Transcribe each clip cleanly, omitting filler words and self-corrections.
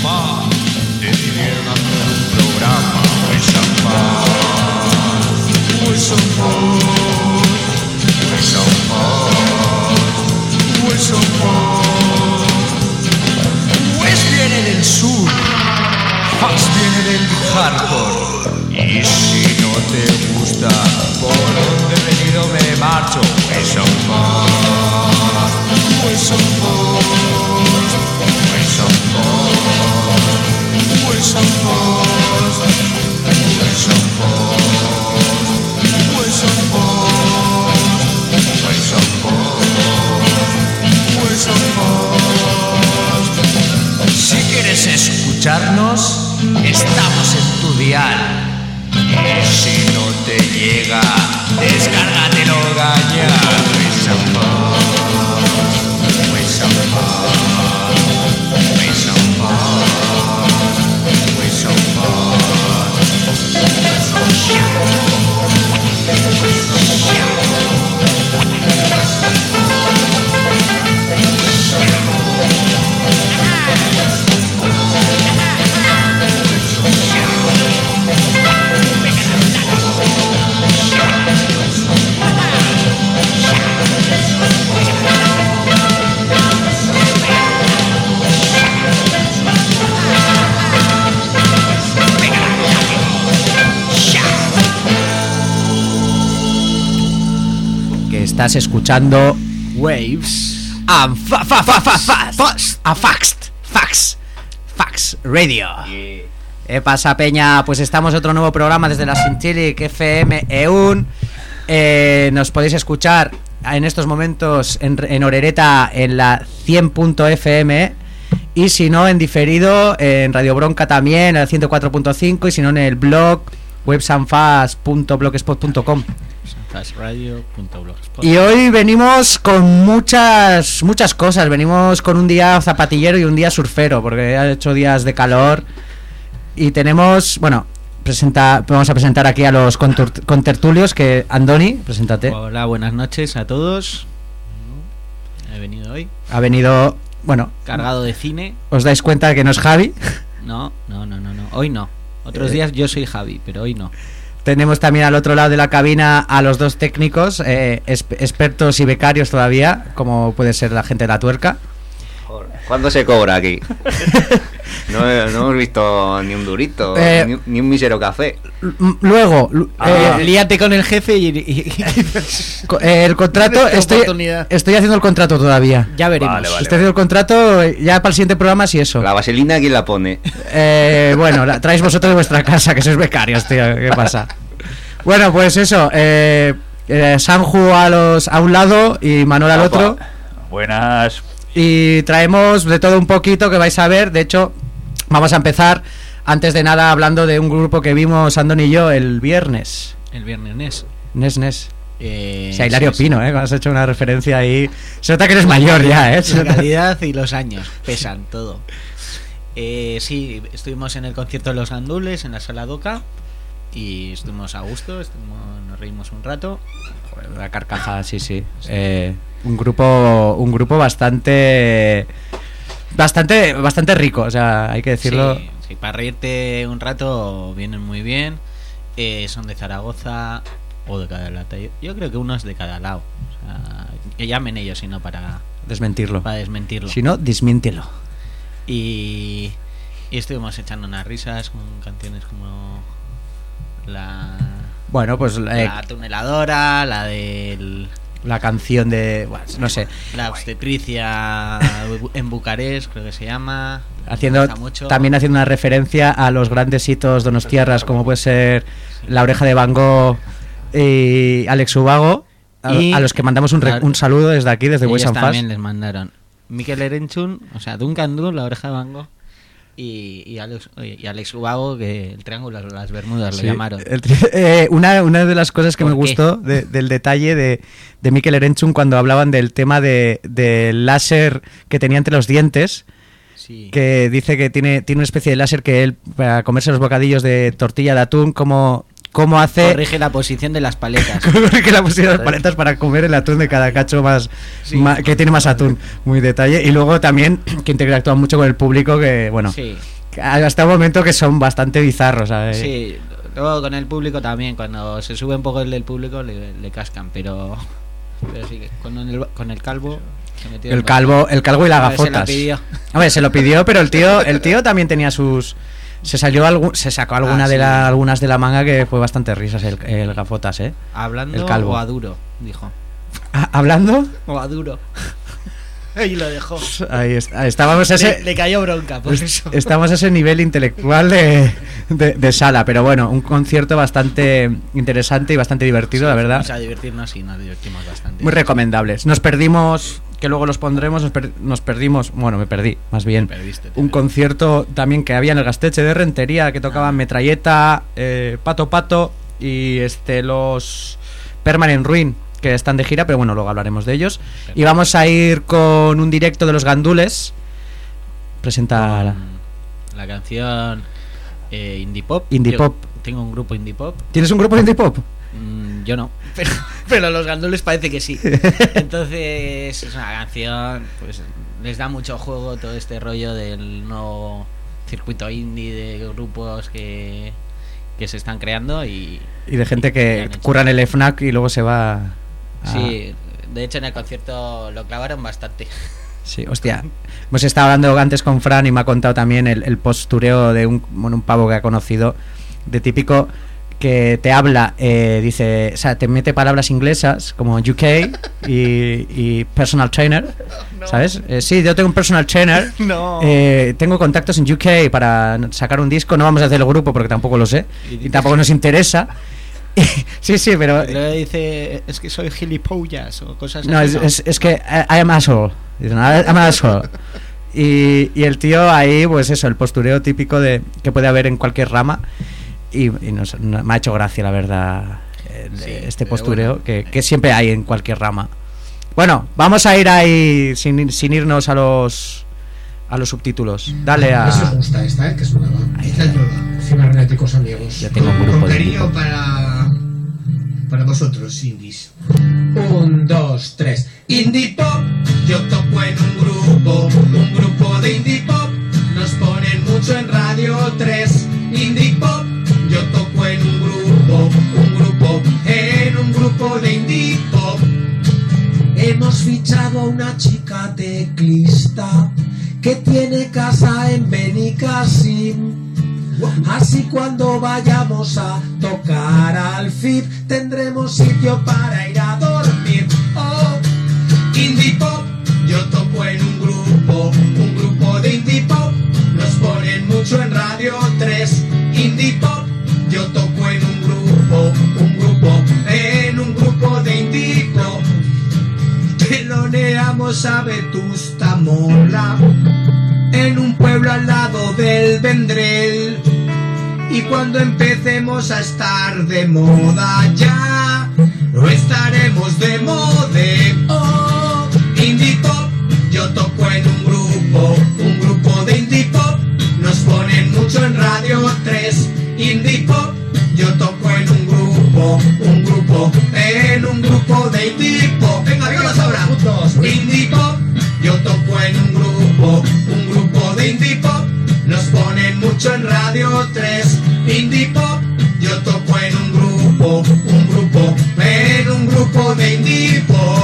Fan decidieron hacer un programa. Wilson Fan. West viene del sur, Fax viene del hardcore. Y si no te gusta por donde he venido me marcho. Wilson Fan. Wilson Fan. Wilson Fan. Wilson Fan. Wilson Fan. Wilson Fan. Wilson Fan. Si quieres escucharnos, estamos en tu dial. Y si no te llega, descárgatelo, gaña. Wilson Fan. Wilson Fan. Wilson Fan. Wilson Fan. Estás escuchando Waves and Fax Radio. ¿Qué pasa, peña? Pues estamos en otro nuevo programa desde la Sintilic FM EUN. Nos podéis escuchar en estos momentos en Orereta en la 100.fm y si no en diferido en Radio Bronca también en la 104.5 y si no en el blog websanfast.blogspot.com. Y hoy venimos con muchas cosas. Venimos con un día zapatillero y un día surfero, porque ha hecho días de calor. Y tenemos, bueno, vamos a presentar aquí a los contertulios. Que Andoni, preséntate. Hola, buenas noches a todos. He venido hoy. Ha venido, bueno, cargado de cine. ¿Os dais cuenta que no es Javi? No. Hoy no. Otros días yo soy Javi, pero hoy no. Tenemos también al otro lado de la cabina a los dos técnicos, expertos y becarios todavía, como puede ser la gente de La Tuerca. ¿Cuándo se cobra aquí? No hemos visto ni un durito, ni un mísero café. Luego, líate con el jefe y el contrato, estoy haciendo el contrato todavía. Ya veremos. Vale. Estoy haciendo el contrato ya para el siguiente programa, si eso. ¿La vaselina quién la pone? Bueno, la traéis vosotros de vuestra casa, que sois becarios, tío. ¿Qué pasa? Bueno, pues eso. Sanju a un lado y Manuel al otro. Buenas. Y traemos de todo un poquito que vais a ver. De hecho, vamos a empezar antes de nada hablando de un grupo que vimos Andoni y yo el viernes. El viernes Nes. Hilario Pino, cuando has hecho una referencia ahí. Se nota que eres mayor ya, La calidad y los años pesan todo. Sí, estuvimos en el concierto de Los Gandules en la Sala Doca y estuvimos a gusto, nos reímos un rato. Joder, la carcajada, sí. Un grupo bastante rico, o sea, hay que decirlo. Sí, para reírte un rato vienen muy bien. Son de Zaragoza o de cada lado. Yo creo que uno es de cada lado. O sea, que llamen ellos, si no para desmentirlo. Si no, desmiéntelo. Y estuvimos echando unas risas con canciones como la tuneladora, la del... La canción de... Bueno, no sé. La obstetricia en Bucarest, creo que se llama. También haciendo una referencia a los grandes hitos donostiarras, como puede ser La Oreja de Van Gogh y Alex Ubago, a los que mandamos un saludo desde aquí, desde Waves and Fax. También les mandaron Mikel Erenchun, o sea, Duncan Du, La Oreja de Van Gogh, y Alex Ubago, que el Triángulo de las Bermudas lo llamaron. Una de las cosas que me gustó del detalle de Mikel Erenchun cuando hablaban del tema del láser que tenía entre los dientes, sí. Que dice que tiene una especie de láser que él, para comerse los bocadillos de tortilla de atún, cómo hace... Corrige la posición de las paletas. Corrige la posición de las paletas para comer el atún de cada cacho más que tiene más atún. Muy detalle. Y luego también que interactúa mucho con el público, que bueno... Sí. hasta un momento que son bastante bizarros, ¿sabes? Sí, luego con el público también, cuando se sube un poco el del público le cascan, pero sí, con el calvo se metió el calvo y las gafotas. A ver, se lo pidió, pero el tío también tenía sus... Se sacó algunas de la manga que fue bastante risas el gafotas, ¿eh? Hablando el calvo. o a duro, dijo. ¿Hablando? O a duro. Y lo dejó. Ahí estábamos le cayó bronca por eso. Estamos a ese nivel intelectual de sala, pero bueno, un concierto bastante interesante y bastante divertido, sí, la verdad. Vamos a divertirnos y nos divertimos bastante. Muy recomendables. Nos perdimos, que luego los pondremos, nos perdimos, bueno, me perdí, más bien. Un concierto también que había en el Gasteche de Rentería, que tocaban Metralleta, Pato y los Permanent Ruin, que están de gira, pero bueno, luego hablaremos de ellos. Y vamos a ir con un directo de los Gandules. Presenta la canción Indie Pop. Indie Pop. Tengo un grupo Indie Pop. ¿Tienes un grupo de Indie Pop? Yo no, pero los Gandules parece que sí. Entonces es una canción, pues les da mucho juego todo este rollo del nuevo circuito indie de grupos que se están creando y de gente que curra en el FNAC y luego se va. Sí, de hecho en el concierto lo clavaron bastante. Sí, hostia. Hemos estado hablando antes con Fran y me ha contado también el postureo de un pavo que ha conocido, de típico que te habla, dice, o sea, te mete palabras inglesas como UK y personal trainer, ¿sabes? Sí, yo tengo un personal trainer. No. Tengo contactos en UK para sacar un disco. No vamos a hacer el grupo porque tampoco lo sé y tampoco nos interesa. Sí, pero le dice, es que soy gilipollas o cosas así. No, es que I am asshole. Dice, no, I'm an asshole. Y el tío ahí, pues eso, el postureo típico de que puede haber en cualquier rama. Y me ha hecho gracia, la verdad, este postureo, bueno, que siempre hay en cualquier rama. Bueno, vamos a ir ahí sin irnos a los subtítulos. Dale a... Eso os gusta esta, que es nueva. Esta es nueva. Cibernéticos amigos. Ya tengo un grupo con cariño para vosotros, indies. 1, 2, 3. Indie Pop, yo toco en un grupo de Indie Pop. Nos ponen mucho en Radio 3. Indie Pop, yo toco en un grupo de Indie Pop. Hemos fichado a una chica teclista que tiene casa en Benicassim. Así cuando vayamos a tocar al FIB tendremos sitio para ir a dormir. Oh, Indie Pop, yo toco en un grupo de Indie Pop. Nos ponen mucho en Radio 3. Indie Pop, yo toco en un grupo de Indie Pop. Teloneamos a Vetusta Morla en un pueblo al lado del Vendrell. Y cuando empecemos a estar de moda ya, no estaremos de mode. Oh, Indie Pop, yo toco en un grupo de Indie Pop. Nos ponen mucho en Radio 3. Indie Pop, yo toco en un grupo de Indie Pop. Venga, díganos ahora. Indie Pop, yo toco en un grupo de Indie Pop. Nos ponen mucho en Radio 3. Indie Pop, yo toco en un grupo de Indie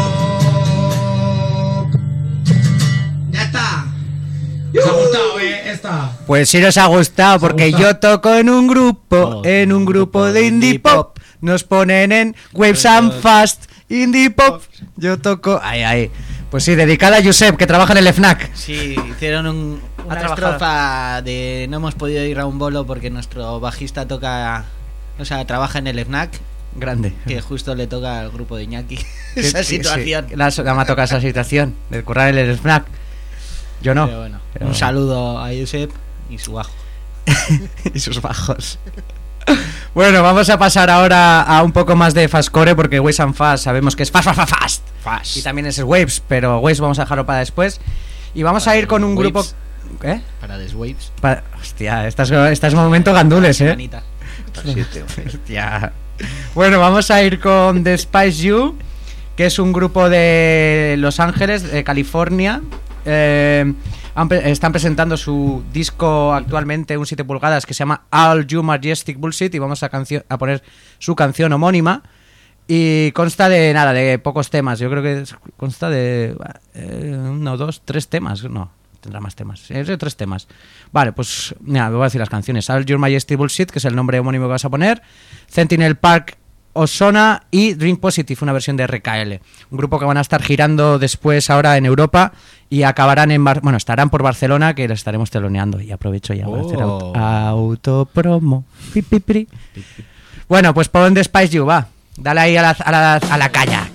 Pop. Ya está. ¿Os ha gustado, esta? Pues sí nos ha gustado, porque yo toco en un grupo de Indie Pop. Nos ponen en Waves and Fast Indie Pop. Yo toco... Ahí. Pues sí, dedicada a Josep, que trabaja en el FNAC. Sí, hicieron una estrofa de no hemos podido ir a un bolo porque nuestro bajista trabaja en el FNAC. Grande. Que justo le toca al grupo de Iñaki esa situación. Sí, me ha tocado esa situación de currar en el FNAC. Yo no. Pero bueno, un saludo a Josep y su bajo. Y sus bajos. Bueno, vamos a pasar ahora a un poco más de fastcore, porque Waves and Fast sabemos que es fast. Y también es Waves, pero Waves vamos a dejarlo para después. Y vamos a ir con un grupo... ¿Eh? Para The Waves. Hostia, estás momento gandules, Hostia. Bueno, vamos a ir con The Spice You, que es un grupo de Los Ángeles, de California. están presentando su disco actualmente, un 7 pulgadas, que se llama All You Majestic Bullshit, y vamos a poner su canción homónima. Y consta de pocos temas. Yo creo que consta de 1, 2, 3 temas. No, tendrá más temas. Es de 3 temas. Vale, pues mira, me voy a decir las canciones. All Your Majesty Bullshit, que es el nombre homónimo que vas a poner. Sentinel Park Osona y Drink Positive, una versión de RKL. Un grupo que van a estar girando después ahora en Europa y acabarán estarán por Barcelona, que les estaremos teloneando. Y aprovecho ya para hacer autopromo. Pi. Bueno, pues pon The Spice You, va. Dale ahí a la caña.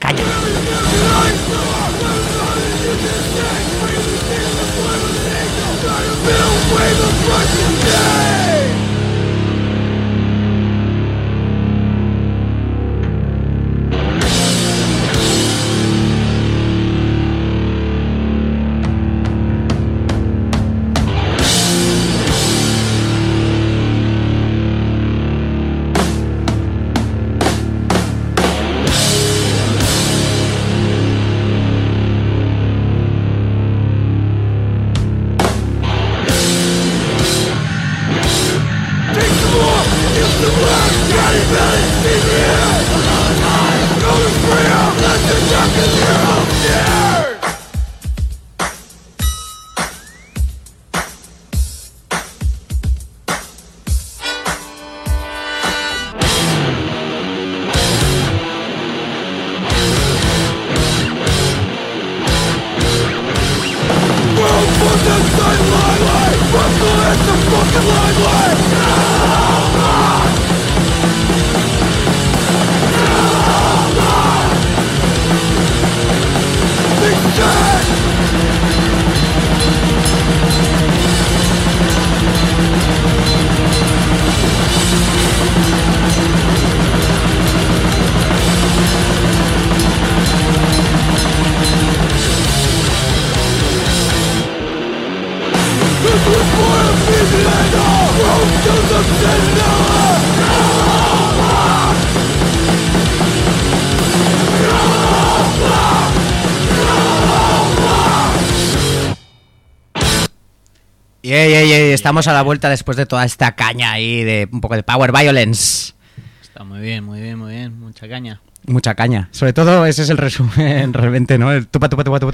Estamos a la vuelta después de toda esta caña ahí de un poco de Power Violence. Está muy bien, mucha caña. Mucha caña, sobre todo ese es el resumen realmente, ¿no? El tupa.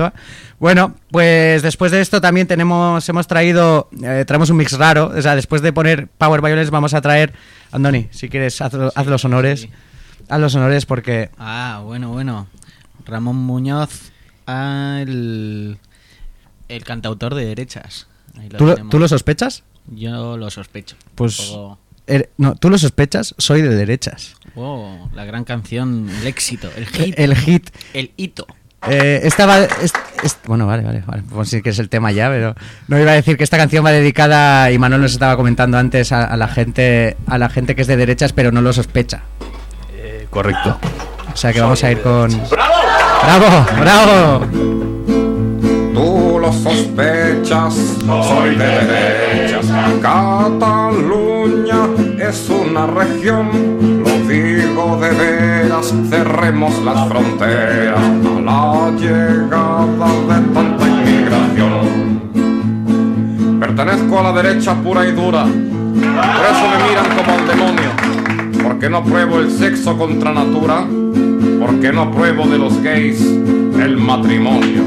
Bueno, pues después de esto también traemos un mix raro. O sea, después de poner Power Violence vamos a traer, Andoni, si quieres haz los honores. Sí. Haz los honores porque... Bueno. Ramón Muñoz, el cantautor de derechas. ¿Tú lo sospechas? Yo lo sospecho. Pues no, tú lo sospechas, soy de derechas. La gran canción, el éxito, el hit. El hito. Bueno, vale. Pues sí que es el tema ya, pero no iba a decir que esta canción va dedicada, y Manuel nos estaba comentando antes, a la gente que es de derechas, pero no lo sospecha. Correcto. O sea que vamos a ir con... ¡Bravo! Tú lo sospechas, soy de derechas. Cataluña es una región, lo digo de veras, cerremos las fronteras a la llegada de tanta inmigración. Pertenezco a la derecha pura y dura, por eso me miran como al demonio, porque no apruebo el sexo contra natura, porque no apruebo de los gays el matrimonio.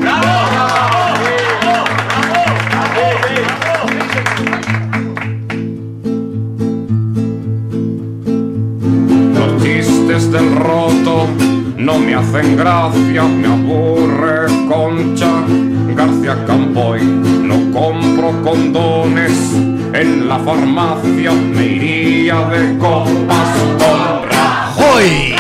Los chistes del roto no me hacen gracia, me aburre Concha García Campoy. No compro condones en la farmacia, me iría de copas con Rajoy.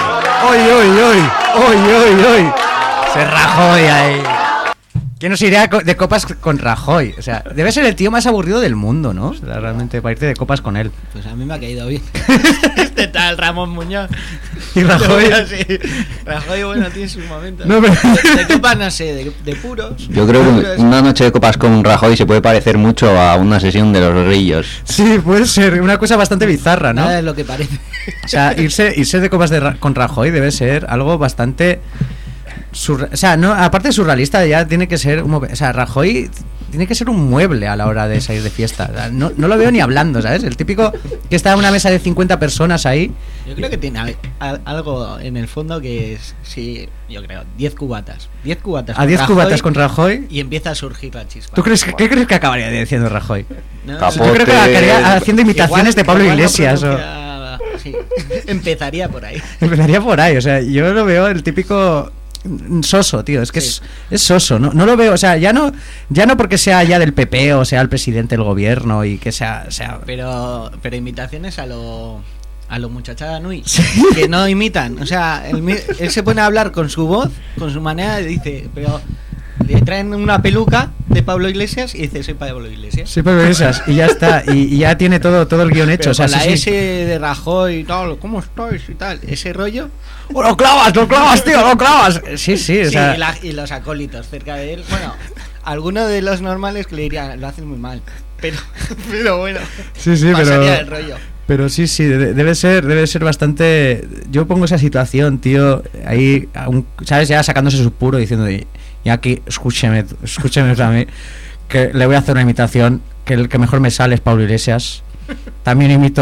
¡Hoy! Se Rajoy ahí. ¿Quién nos iría de copas con Rajoy? O sea, debe ser el tío más aburrido del mundo, ¿no? O sea, realmente para irte de copas con él. Pues a mí me ha caído bien. Este tal Ramón Muñoz. Y Rajoy. Sí. Rajoy, bueno, tiene sus momentos. No, pero... de copas, no sé, de puros. Yo creo que una noche de copas con Rajoy se puede parecer mucho a una sesión de los Grillos. Sí, puede ser una cosa bastante bizarra, ¿no? Nada es lo que parece. O sea, irse de copas con Rajoy debe ser algo bastante... o sea, no, aparte de surrealista, ya tiene que ser... O sea, Rajoy tiene que ser un mueble a la hora de salir de fiesta. O sea, no lo veo ni hablando, ¿sabes? El típico que está en una mesa de 50 personas ahí. Yo creo que tiene algo en el fondo que es, sí, yo creo, 10 cubatas. 10 cubatas. A 10 cubatas con Rajoy. Y empieza a surgir la chispa. ¿Tú crees qué crees que acabaría diciendo Rajoy? No, Capote. Yo creo que acabaría haciendo imitaciones de Pablo igual no Iglesias. sí. Empezaría por ahí. Empezaría por ahí, o sea, yo lo veo el típico soso, tío, es que Sí. es soso, no lo veo, o sea, ya no porque sea ya del PP o sea el presidente del gobierno y que sea Pero imitaciones a lo muchachada Nui, que no imitan, o sea, él se pone a hablar con su voz, con su manera, y dice, pero le traen una peluca de Pablo Iglesias y dice, soy Pablo Iglesias. sí, pero esas, y ya está, y ya tiene todo el guión hecho, Pero o sea, con la sí, S de Rajoy y tal, ¿cómo estáis? Y tal, ese rollo. ¡Oh, lo clavas, tío, lo clavas! Sí, o Sí, sea, y los acólitos cerca de él. Bueno, algunos de los normales que le dirían, lo hacen muy mal. Pero bueno, sí, pasaría el rollo. pero sí, debe ser bastante. Yo pongo esa situación, tío, ahí, ¿sabes? Ya sacándose su puro diciendo, y aquí, escúcheme a mí, que le voy a hacer una imitación, que el que mejor me sale es Pablo Iglesias. También imito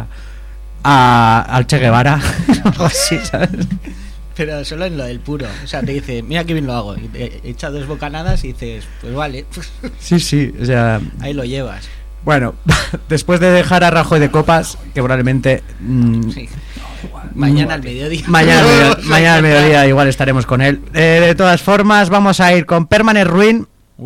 al Che Guevara, algo así, ¿sabes? Pero solo en lo del puro. O sea, te dice, mira qué bien lo hago. Y te echa 2 bocanadas y dices, pues vale, Sí, o sea. ahí lo llevas. Bueno, después de dejar a Rajoy de copas, que probablemente. Sí. Mañana al mediodía. Mañana al mediodía igual estaremos con él. De todas formas, vamos a ir con Permanent Ruin.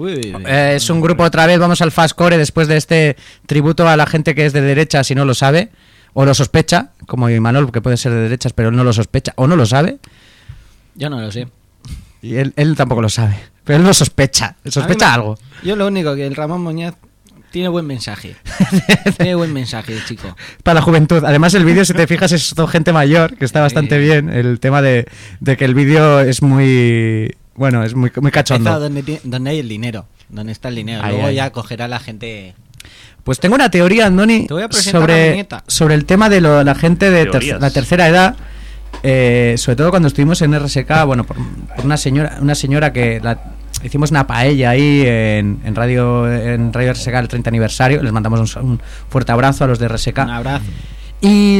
Es un grupo otra vez, vamos al fastcore después de este tributo a la gente que es de derecha, si no lo sabe, o lo sospecha, como Imanol, que puede ser de derechas, pero él no lo sospecha, o no lo sabe. Yo no lo sé. Y él tampoco lo sabe, pero él lo sospecha, algo. Yo lo único que el Ramón Muñoz tiene buen mensaje. Tiene buen mensaje, chico. Para la juventud. Además, el vídeo, si te fijas, es todo gente mayor, que está bastante bien. El tema de que el vídeo es muy... Bueno, es muy cachondo. Donde hay el dinero, donde está el dinero. Ahí, Luego ahí. ya cogerá la gente. Pues tengo una teoría, Andoni, Te voy a presentar a mi nieta. sobre el tema de la gente de Teorías. la tercera edad. Sobre todo cuando estuvimos en RSK, bueno, por una señora que hicimos una paella ahí en Radio RSK el 30 aniversario. Les mandamos un fuerte abrazo a los de RSK. Un abrazo. Y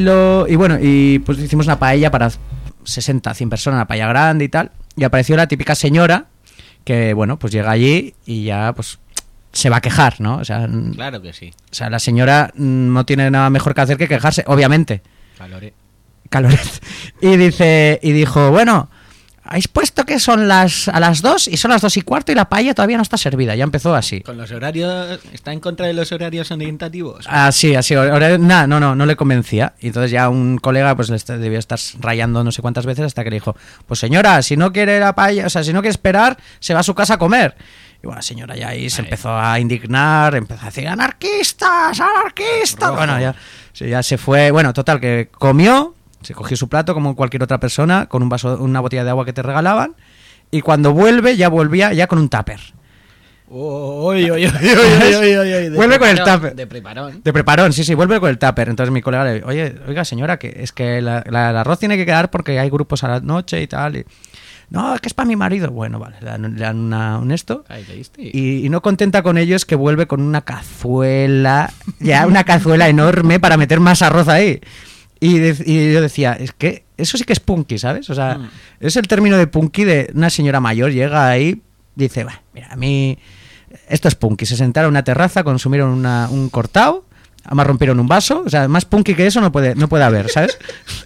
pues hicimos una paella para 60, 100 personas, una paella grande y tal. Y apareció la típica señora que, bueno, pues llega allí y ya, pues, se va a quejar, ¿no? O sea, Claro que sí. la señora no tiene nada mejor que hacer que quejarse, obviamente. Caloret. Y dijo, bueno, habéis puesto que son a las 2 y son las 2:15 y la paella todavía no está servida. Ya empezó así. Con los horarios, ¿está en contra de los horarios orientativos? Así. No le convencía. Y entonces ya un colega pues debió estar rayando no sé cuántas veces hasta que le dijo, pues señora, si no quiere la paella, o sea, si no quiere esperar, se va a su casa a comer. Y bueno, la señora ya ahí se empezó a indignar, empezó a decir, ¡anarquistas! Rojo. Bueno, ya se fue. Bueno, total, que comió, se cogió su plato como cualquier otra persona, con un vaso, una botella de agua que te regalaban, y cuando volvía ya con un tupper. Vuelve con el tupper. De preparón. De preparón, sí, vuelve con el tupper. Entonces mi colega le dice, oiga señora, que es que el arroz tiene que quedar porque hay grupos a la noche y tal. No, es que es para mi marido. Bueno, vale, le dan un esto. Y no contenta con ellos, que vuelve con una cazuela, ya una cazuela enorme para meter más arroz ahí. Y yo decía, es que eso sí que es punky, ¿sabes? O sea, es el término de punky de una señora mayor, llega ahí, dice, mira, a mí esto es punky. Se sentaron en una terraza, consumieron un cortado, además rompieron un vaso, o sea, más punky que eso no puede haber, ¿sabes?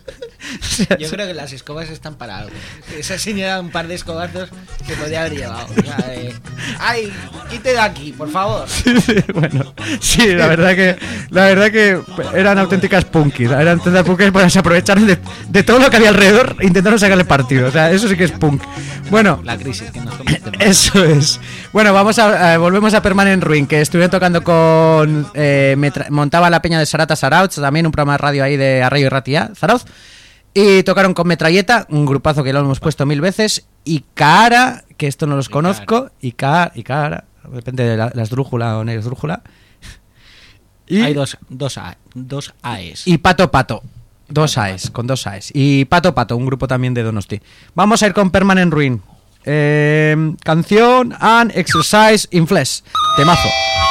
Yo creo que las escobas están para algo. Esa señora, un par de escobazos que podía haber llevado. O sea, ¡ay! Quite de aquí, por favor. Bueno, sí, la verdad que eran auténticas punkis. Eran auténticas punkis porque se aprovecharon de todo lo que había alrededor e intentaron sacarle partido. O sea, eso sí que es punk. Bueno, La crisis que nos convierte. eso es. Bueno, volvemos a Permanent Ruin, que estuvieron tocando con montaba la peña de Sarata Sarautz, también un programa de radio ahí de Arrayo y Ratia, Zarauz. Y tocaron con Metralleta, un grupazo que lo hemos puesto 1000 veces, y Cara, que esto no los conozco, y Cara, depende de la esdrújula o negrújula. Y Hay dos AES. Y Pato, con 2 AES. Y Pato, un grupo también de Donosti. Vamos a ir con Permanent Ruin. Canción and Exercise in Flesh. Temazo.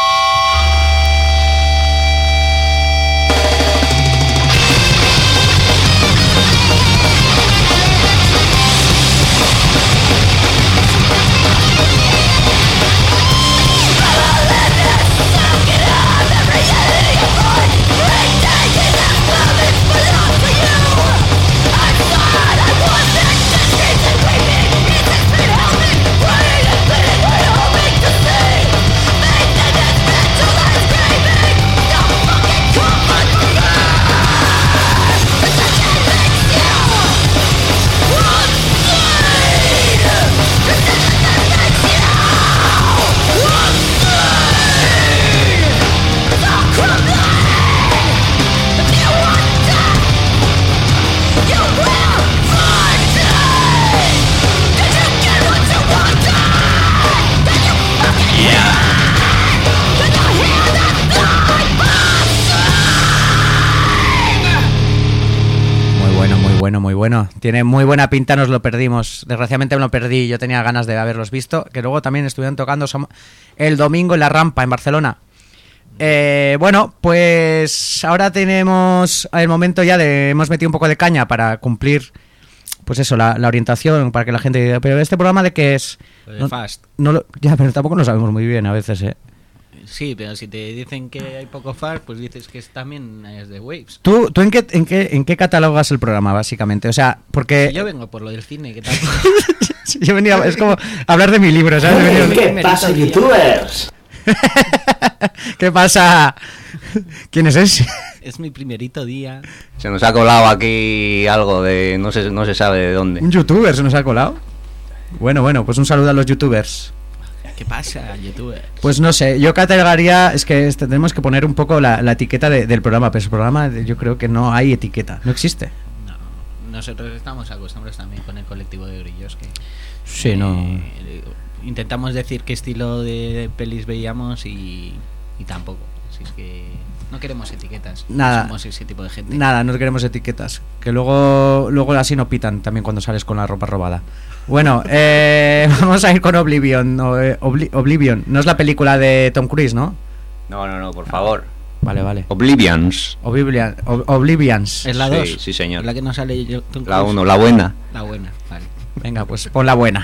Muy bueno, tiene muy buena pinta, nos lo perdimos. Desgraciadamente me lo perdí, yo tenía ganas de haberlos visto. Que luego también estuvieron tocando el domingo en La Rampa, en Barcelona. Bueno, pues ahora tenemos el momento ya de... Hemos metido un poco de caña para cumplir, pues eso, la orientación, para que la gente diga, pero ¿este programa de qué es? De Fast. Ya, pero tampoco lo sabemos muy bien a veces, Sí, pero si te dicen que hay poco Fast, pues dices que también es de Waves. ¿Tú en qué catalogas el programa, básicamente? O sea, porque... Yo vengo por lo del cine, ¿qué tal? Yo venía, es como hablar de mi libro, ¿sabes? ¿Qué pasa, youtubers? ¿Qué pasa? ¿Quién es ese? Es mi primerito día. Se nos ha colado aquí algo de... No se sabe de dónde. ¿Un youtuber se nos ha colado? Bueno, pues un saludo a los youtubers. ¿Qué pasa, youtuber? Pues no sé, yo catalogaría, es que tenemos que poner un poco la etiqueta del programa, pero ese programa yo creo que no hay etiqueta, no existe. No, nosotros estamos acostumbrados también con el colectivo de grillos que... Sí, no... Intentamos decir qué estilo de pelis veíamos y tampoco, así es que no queremos etiquetas. Nada. No somos ese tipo de gente. Nada, no queremos etiquetas, que luego así no pitan también cuando sales con la ropa robada. Bueno, vamos a ir con Oblivion. Oblivion, no es la película de Tom Cruise, ¿no? No, por favor. Vale. Oblivions. Oblivions. ¿Es la 2? Sí, señor. La que no sale Tom Cruise. La 1, la buena. La buena, vale. Venga, pues pon la buena.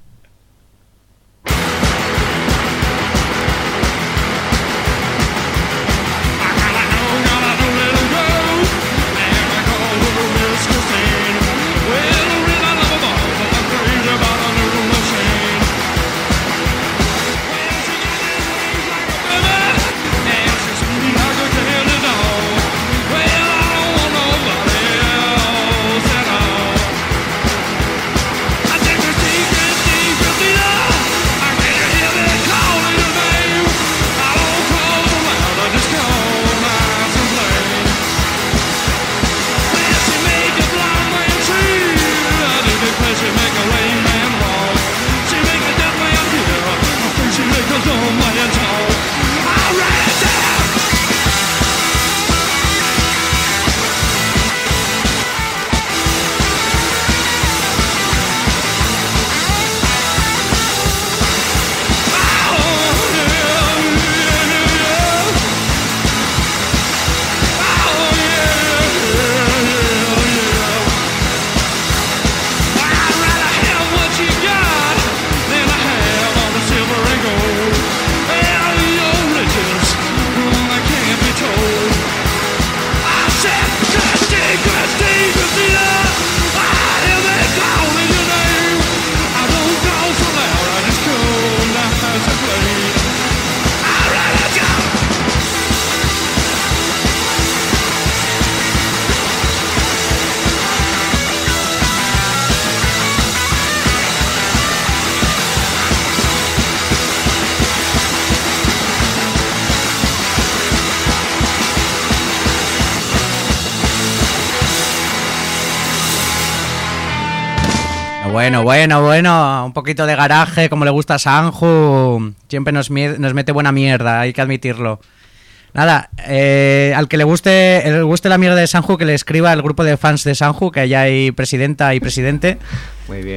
Bueno, un poquito de garaje, como le gusta a Sanju. Siempre nos mete buena mierda, hay que admitirlo. Nada, al que le guste la mierda de Sanju, que le escriba al grupo de fans de Sanju, que allá hay presidenta y presidente. Muy bien.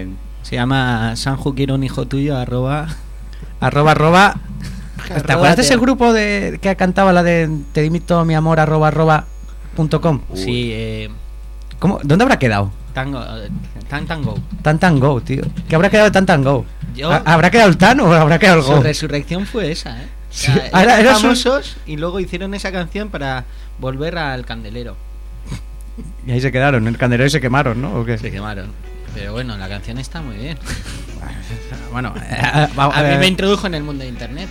Se llama Sanju quiero un hijo tuyo, arroba. ¿Te acuerdas de ese grupo de que cantaba la de te dimito mi amor @.com? Sí, ¿Cómo? ¿Dónde habrá quedado? Tantango, tío. ¿Qué habrá quedado de Tantango? Yo- ¿Habrá quedado el Tan o habrá quedado el Su Go? resurrección fue esa, ¿eh? O Sí. sea, Era eran su- famosos y luego hicieron esa canción para volver al candelero. Y ahí se quedaron, en el candelero y se quemaron, ¿no? ¿O qué? Se quemaron. Pero bueno, la canción está muy bien. Bueno, A mí me introdujo en el mundo de internet.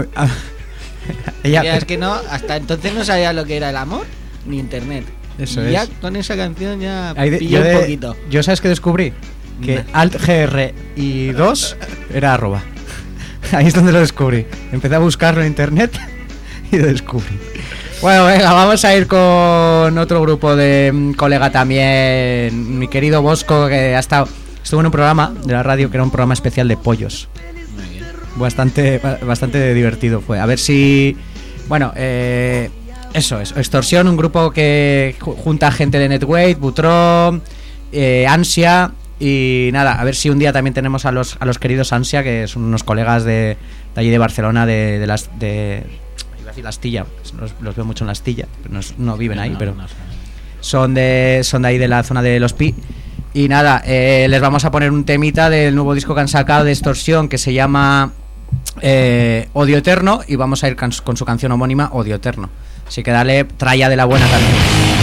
ella, Ya es que no, hasta entonces no sabía lo que era el amor ni internet. Eso Y ya es. con esa canción ya Ahí pillé un poquito. Yo sabes que descubrí que Alt GR y 2 era arroba. Ahí es donde lo descubrí. Empecé a buscarlo en internet y lo descubrí. Bueno, venga, vamos a ir con otro grupo de colega también, mi querido Bosco, que estuvo en un programa de la radio que era un programa especial de pollos. Muy bien. Bastante divertido fue. A ver si... Bueno, eso es. Extorsión, un grupo que junta gente de Netweight, Butrón, Ansia y nada, a ver si un día también tenemos a los queridos Ansia, que son unos colegas de allí de Barcelona, de iba a decir la Astilla, los veo mucho en la Astilla, pero no viven ahí, pero son de ahí de la zona de Los Pi. Y nada, les vamos a poner un temita del nuevo disco que han sacado de Extorsión que se llama Odio Eterno, y vamos a ir con su canción homónima Odio Eterno. Así que dale tralla de la buena también.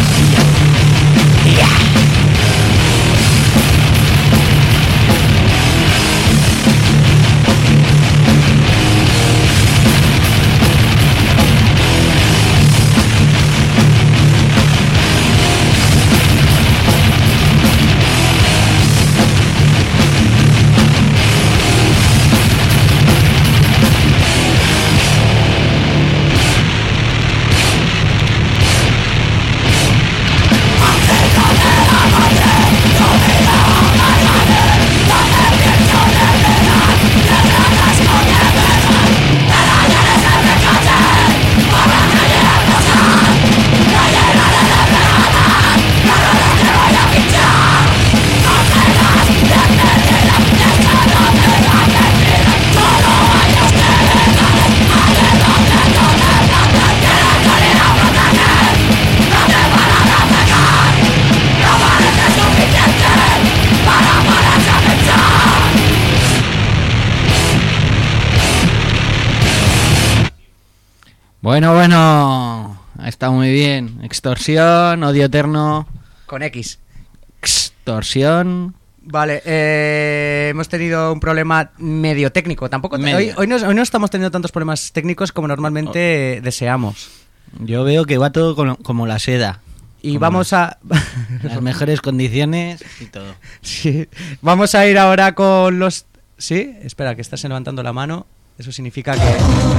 Bueno, ha estado muy bien. Extorsión, Odio Eterno, Con X. Extorsión. Vale, hemos tenido un problema medio técnico. Tampoco Medio. hoy no estamos teniendo tantos problemas técnicos como normalmente deseamos. Yo veo que va todo como la seda. Y Como vamos a las mejores condiciones y todo. sí, vamos a ir ahora con los sí, espera, que estás levantando la mano. Eso significa que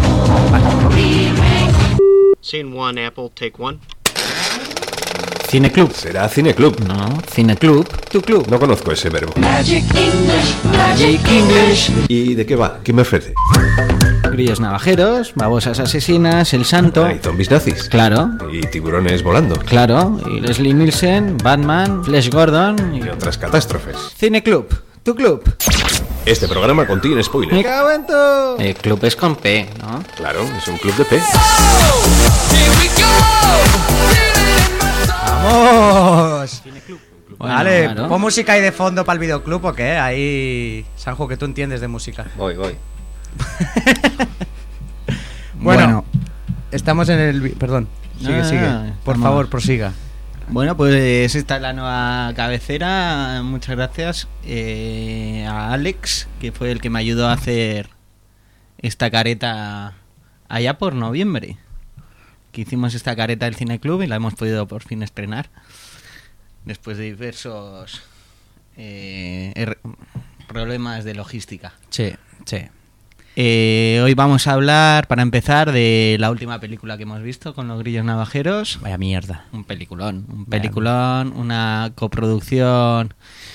Scene one, Apple, take one. Cineclub. Será Cineclub. No, Cineclub. Tu club. No conozco ese verbo. Magic English. ¿Y de qué va? ¿Qué me ofrece? Grillos navajeros, babosas asesinas, el santo. Hay zombies nazis. Claro, Y tiburones volando. claro. Y Leslie Nielsen, Batman, Flash Gordon Y otras catástrofes. Cineclub. Tu club. Este programa contiene spoilers. El club es con P, ¿no? Claro, es un club de P. ¡vamos! Bueno, Vale, claro. ¿pon música ahí de fondo para el videoclub o qué? Ahí, Sanjo, que tú entiendes de música. Voy. Bueno, estamos en el perdón. Sigue, sigue. Por estamos- favor, prosiga. Bueno, pues esta es la nueva cabecera. Muchas gracias a Alex, que fue el que me ayudó a hacer esta careta allá por noviembre. Que hicimos esta careta del Cineclub y la hemos podido por fin estrenar. Después de diversos problemas de logística. Sí, sí. Hoy vamos a hablar, para empezar, de la última película que hemos visto con los Grillos Navajeros. Vaya mierda. Un peliculón, una coproducción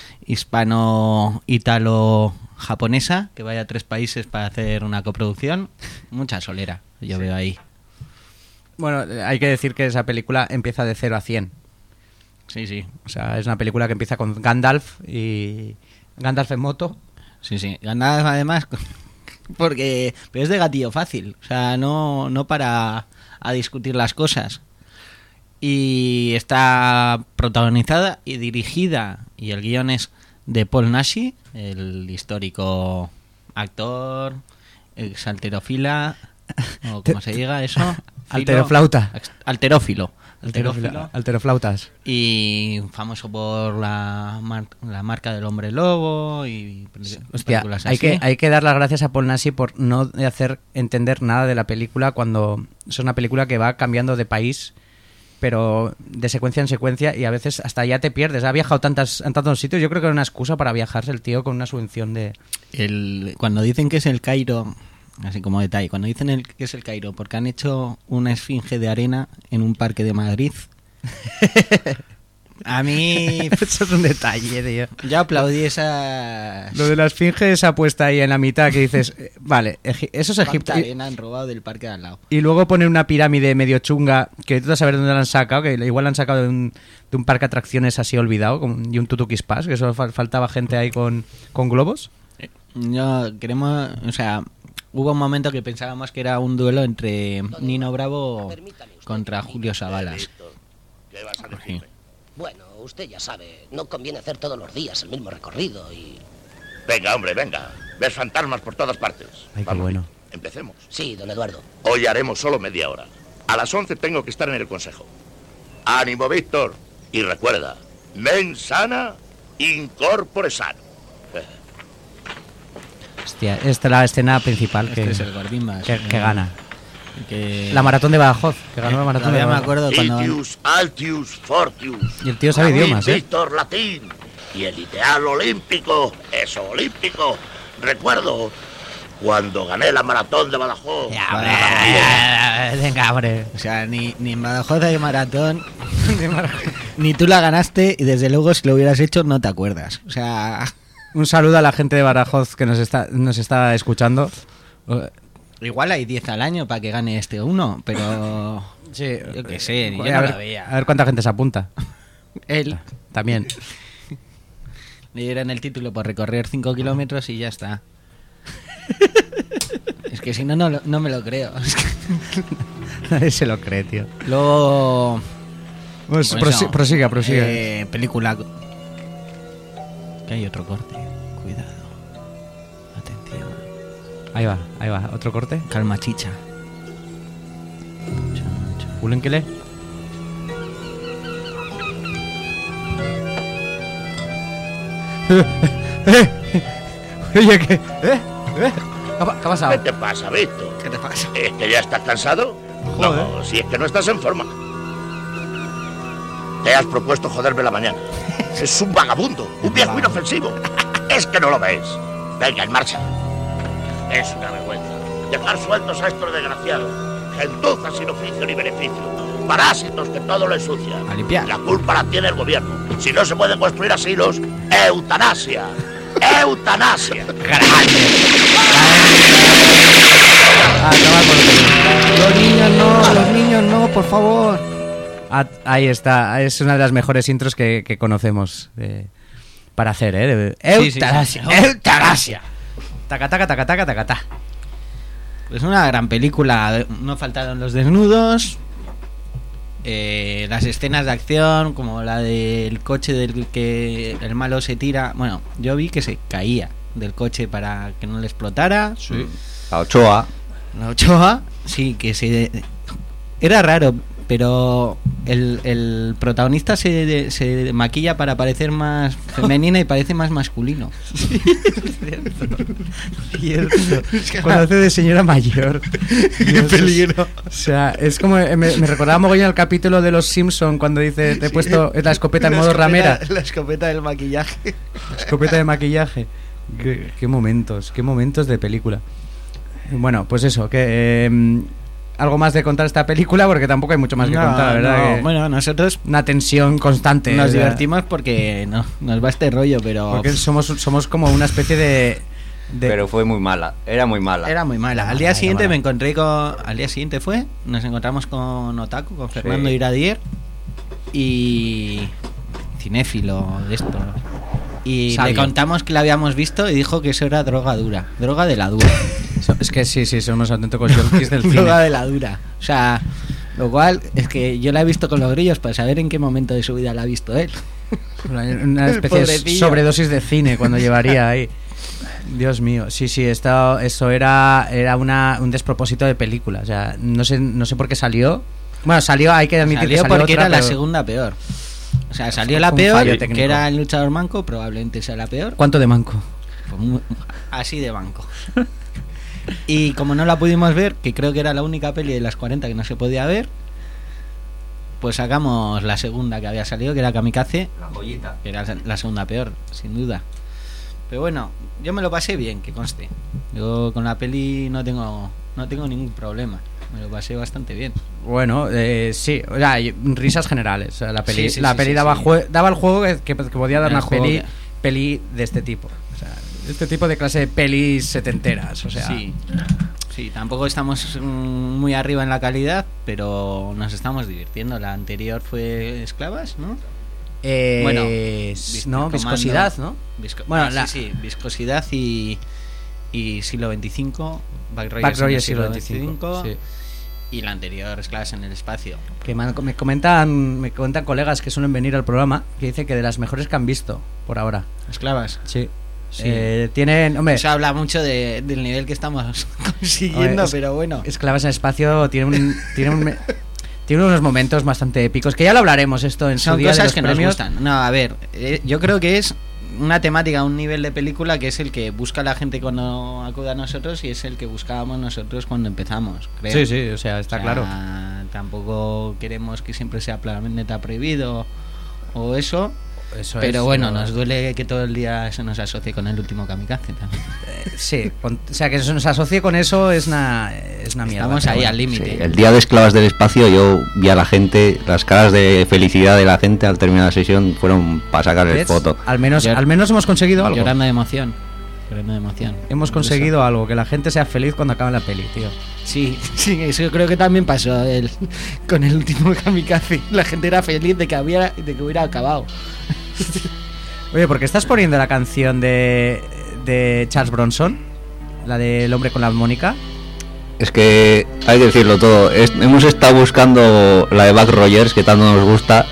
hispano-ítalo-japonesa, que vaya a 3 países para hacer una coproducción. Mucha solera, yo veo ahí. Bueno, hay que decir que esa película empieza de 0 a 100. Sí, sí. O sea, es una película que empieza con Gandalf en moto Sí. Ganas además porque pero es de gatillo fácil, o sea, no para a discutir las cosas. Y está protagonizada y dirigida, y el guión es de Paul Naschy, el histórico actor, exalterofila, o como se diga eso, alteroflauta, alterófilo. Alteroflautas. Y famoso por la marca del hombre lobo y hostia, películas así. hay que dar las gracias a Paul Naschy por no hacer entender nada de la película cuando es una película que va cambiando de país, pero de secuencia en secuencia, y a veces hasta ya te pierdes. Ha viajado en tantos sitios. Yo creo que era una excusa para viajarse el tío con una subvención de... Cuando dicen que es el Cairo, así como detalle, cuando dicen que es el Cairo porque han hecho una esfinge de arena en un parque de Madrid, a mí... Eso es un detalle, tío. Yo aplaudí esa... Lo de la esfinge, esa puesta ahí en la mitad que dices, vale, eso es Egipto. Arena han robado del parque de al lado. Y luego poner una pirámide medio chunga, que tú vas a saber dónde la han sacado, que igual la han sacado de un parque de atracciones así olvidado, y un Tutukis Pass, que solo faltaba gente ahí con globos. O sea, hubo un momento que pensábamos que era un duelo entre Nino Bravo contra Julio Savalas. ¿Qué vas a decirme? Bueno, usted ya sabe, no conviene hacer todos los días el mismo recorrido y... Venga, hombre, venga. Ves fantasmas por todas partes. Ay, qué bueno. Empecemos. Sí, don Eduardo. Hoy haremos solo media hora. A las 11 tengo que estar en el consejo. ¡Ánimo, Víctor! Y recuerda, mens sana, incorpore sano. Hostia, esta es la escena principal que es el Gordimas, que gana. La maratón de Badajoz, que ganó la maratón de Badajoz. Me acuerdo cuando... Itius, Altius, Fortius. Y el tío sabe idiomas, Víctor latín. Y el ideal olímpico, eso, olímpico. Recuerdo cuando gané la maratón de Badajoz. Venga, hombre. O sea, ni en Badajoz hay maratón, ni tú la ganaste, y desde luego si lo hubieras hecho no te acuerdas. O sea... Un saludo a la gente de Badajoz que nos está escuchando. Igual hay 10 al año para que gane este uno, pero... Sí, yo qué sé, ni yo a no ver, la veía. A ver cuánta gente se apunta. Él. También. Le dieron el título por recorrer 5 kilómetros y ya está. Es que si no, no me lo creo. Nadie se lo cree, tío. Luego... Pues prosiga. Película... Que hay otro corte. Cuidado. Atención. Ahí va. ¿Otro corte? Calma, chicha. ¿Ulenquele? Oye, ¿qué? ¿Qué ha pasado? ¿Qué te pasa, Víctor? ¿Qué te pasa? ¿Es que ya estás cansado? Joder. No, si es que no estás en forma. Te has propuesto joderme la mañana. Es un vagabundo, un viejo inofensivo. Es que no lo ves. Venga, en marcha. Es una vergüenza. Dejar sueltos a estos desgraciados. Gentuza sin oficio ni beneficio. Parásitos que todo lo ensucian. A limpiar. La culpa la tiene el gobierno. Si no se pueden construir asilos, eutanasia. ¡Eutanasia! Los niños no, por favor. Ahí está, es una de las mejores intros que conocemos para hacer, Eutanasia. Sí. Eutanasia. Taca. Pues una gran película. No faltaron los desnudos, las escenas de acción, como la del coche del que el malo se tira. Bueno, yo vi que se caía del coche para que no le explotara. Sí. La Ochoa, sí, que era raro, pero el protagonista se maquilla para parecer más femenina y parece más masculino. Sí, cierto. Cuando hace de señora mayor. Qué peligro. O sea, es como me recordaba mogollón el capítulo de Los Simpson cuando dice te he puesto la escopeta en modo ramera. La escopeta del maquillaje. Escopeta de maquillaje. Qué momentos de película. Bueno, pues eso, que algo más de contar esta película porque tampoco hay mucho más que contar, ¿verdad? No. Bueno, nosotros una tensión constante. Nos divertimos porque nos va este rollo, pero porque somos como una especie de... Pero fue muy mala, era muy mala. Al día siguiente nos encontramos con Otaku, con Fernando Iradier y cinéfilo de esto. Y sabio. le contamos que la habíamos visto y dijo que eso era droga dura. Droga de la dura. Es que sí, son unos auténticos junkies del cine. Droga de la dura. O sea, lo cual es que yo la he visto con los grillos para saber en qué momento de su vida la ha visto él. Una especie de sobredosis de cine cuando llevaría ahí. Dios mío, sí, eso era un despropósito de película. O sea, no sé por qué salió. Bueno, salió, hay que admitir que salió porque otra, era la pero... segunda peor. O sea, salió la peor, que era el luchador manco, probablemente sea la peor. ¿Cuánto de manco? Pues así de banco. Y como no la pudimos ver, que creo que era la única peli de las 40 que no se podía ver, pues sacamos la segunda que había salido, que era Kamikaze, La joyita. que era la segunda peor, sin duda. Pero bueno, yo me lo pasé bien, que conste. Yo con la peli no tengo ningún problema. Me lo pasé bastante bien. Bueno, sí, o sea, risas generales. O sea, la peli daba el juego que podía dar El una juego peli de este tipo. O sea, este tipo de clase de pelis setenteras. O sea, sí, tampoco estamos muy arriba en la calidad, pero nos estamos divirtiendo. La anterior fue Esclavas, ¿no? Bueno, viscosidad, ¿no? Bueno, viscosidad y siglo XXV, Buck Rogers siglo XXV, sí. Y la anterior, Esclavas en el espacio. Que me comentan colegas que suelen venir al programa, que dicen que de las mejores que han visto por ahora. Esclavas. Sí. Tienen, hombre, eso habla mucho del nivel que estamos consiguiendo, pero bueno. Esclavas en el espacio tiene unos momentos bastante épicos, que ya lo hablaremos esto en su día. Son cosas de los que premios. nos gustan. No, a ver, yo creo que es una temática, un nivel de película que es el que busca la gente cuando acude a nosotros y es el que buscábamos nosotros cuando empezamos, creo. Sí, o sea, está claro. Tampoco queremos que siempre sea Planeta Prohibido o eso. Pero bueno, nos duele que todo el día se nos asocie con el último Kamikaze también. Sí, o sea, que se nos asocie con eso es una mierda. Estamos ahí al límite. Sí, el día de Esclavas del Espacio yo vi a la gente, las caras de felicidad de la gente al terminar la sesión fueron para sacarle foto. Al menos hemos conseguido algo. Llorando de emoción. Hemos conseguido algo, que la gente sea feliz cuando acabe la peli, tío. Sí, eso creo que también pasó con el último Kamikaze. La gente era feliz de que hubiera acabado. Oye, ¿por qué estás poniendo la canción de Charles Bronson? La del hombre con la armónica. Es que hay que decirlo todo. Hemos estado buscando la de Buck Rogers, que tanto nos gusta,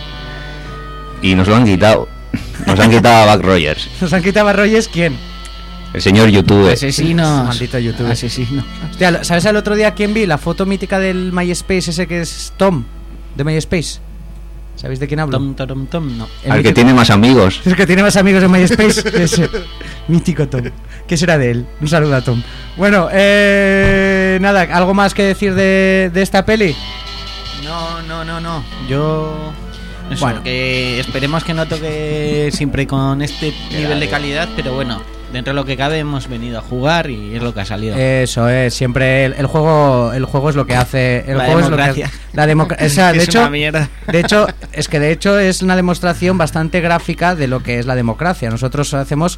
y nos lo han quitado. Nos han quitado a Buck Rogers. ¿Nos han quitado a Rogers quién? El señor YouTube. Asesinos. Maldito YouTube. Asesino. Hostia, ¿sabes el otro día quién vi? La foto mítica del MySpace, ese que es Tom, de MySpace. ¿Sabéis de quién hablo? Tom, no. Al que tiene más amigos. El que tiene más amigos en MySpace. Ese mítico Tom. ¿Qué será de él? Un saludo a Tom. Bueno, nada, ¿algo más que decir de esta peli? No. Yo... Eso, Bueno, que esperemos que no toque siempre con este nivel de calidad, pero bueno, dentro de lo que cabe hemos venido a jugar y es lo que ha salido. Eso es, siempre el juego es lo que hace. El la juego democracia. Es lo que, la democracia. De es hecho, una mierda. De hecho es una demostración bastante gráfica de lo que es la democracia. Nosotros hacemos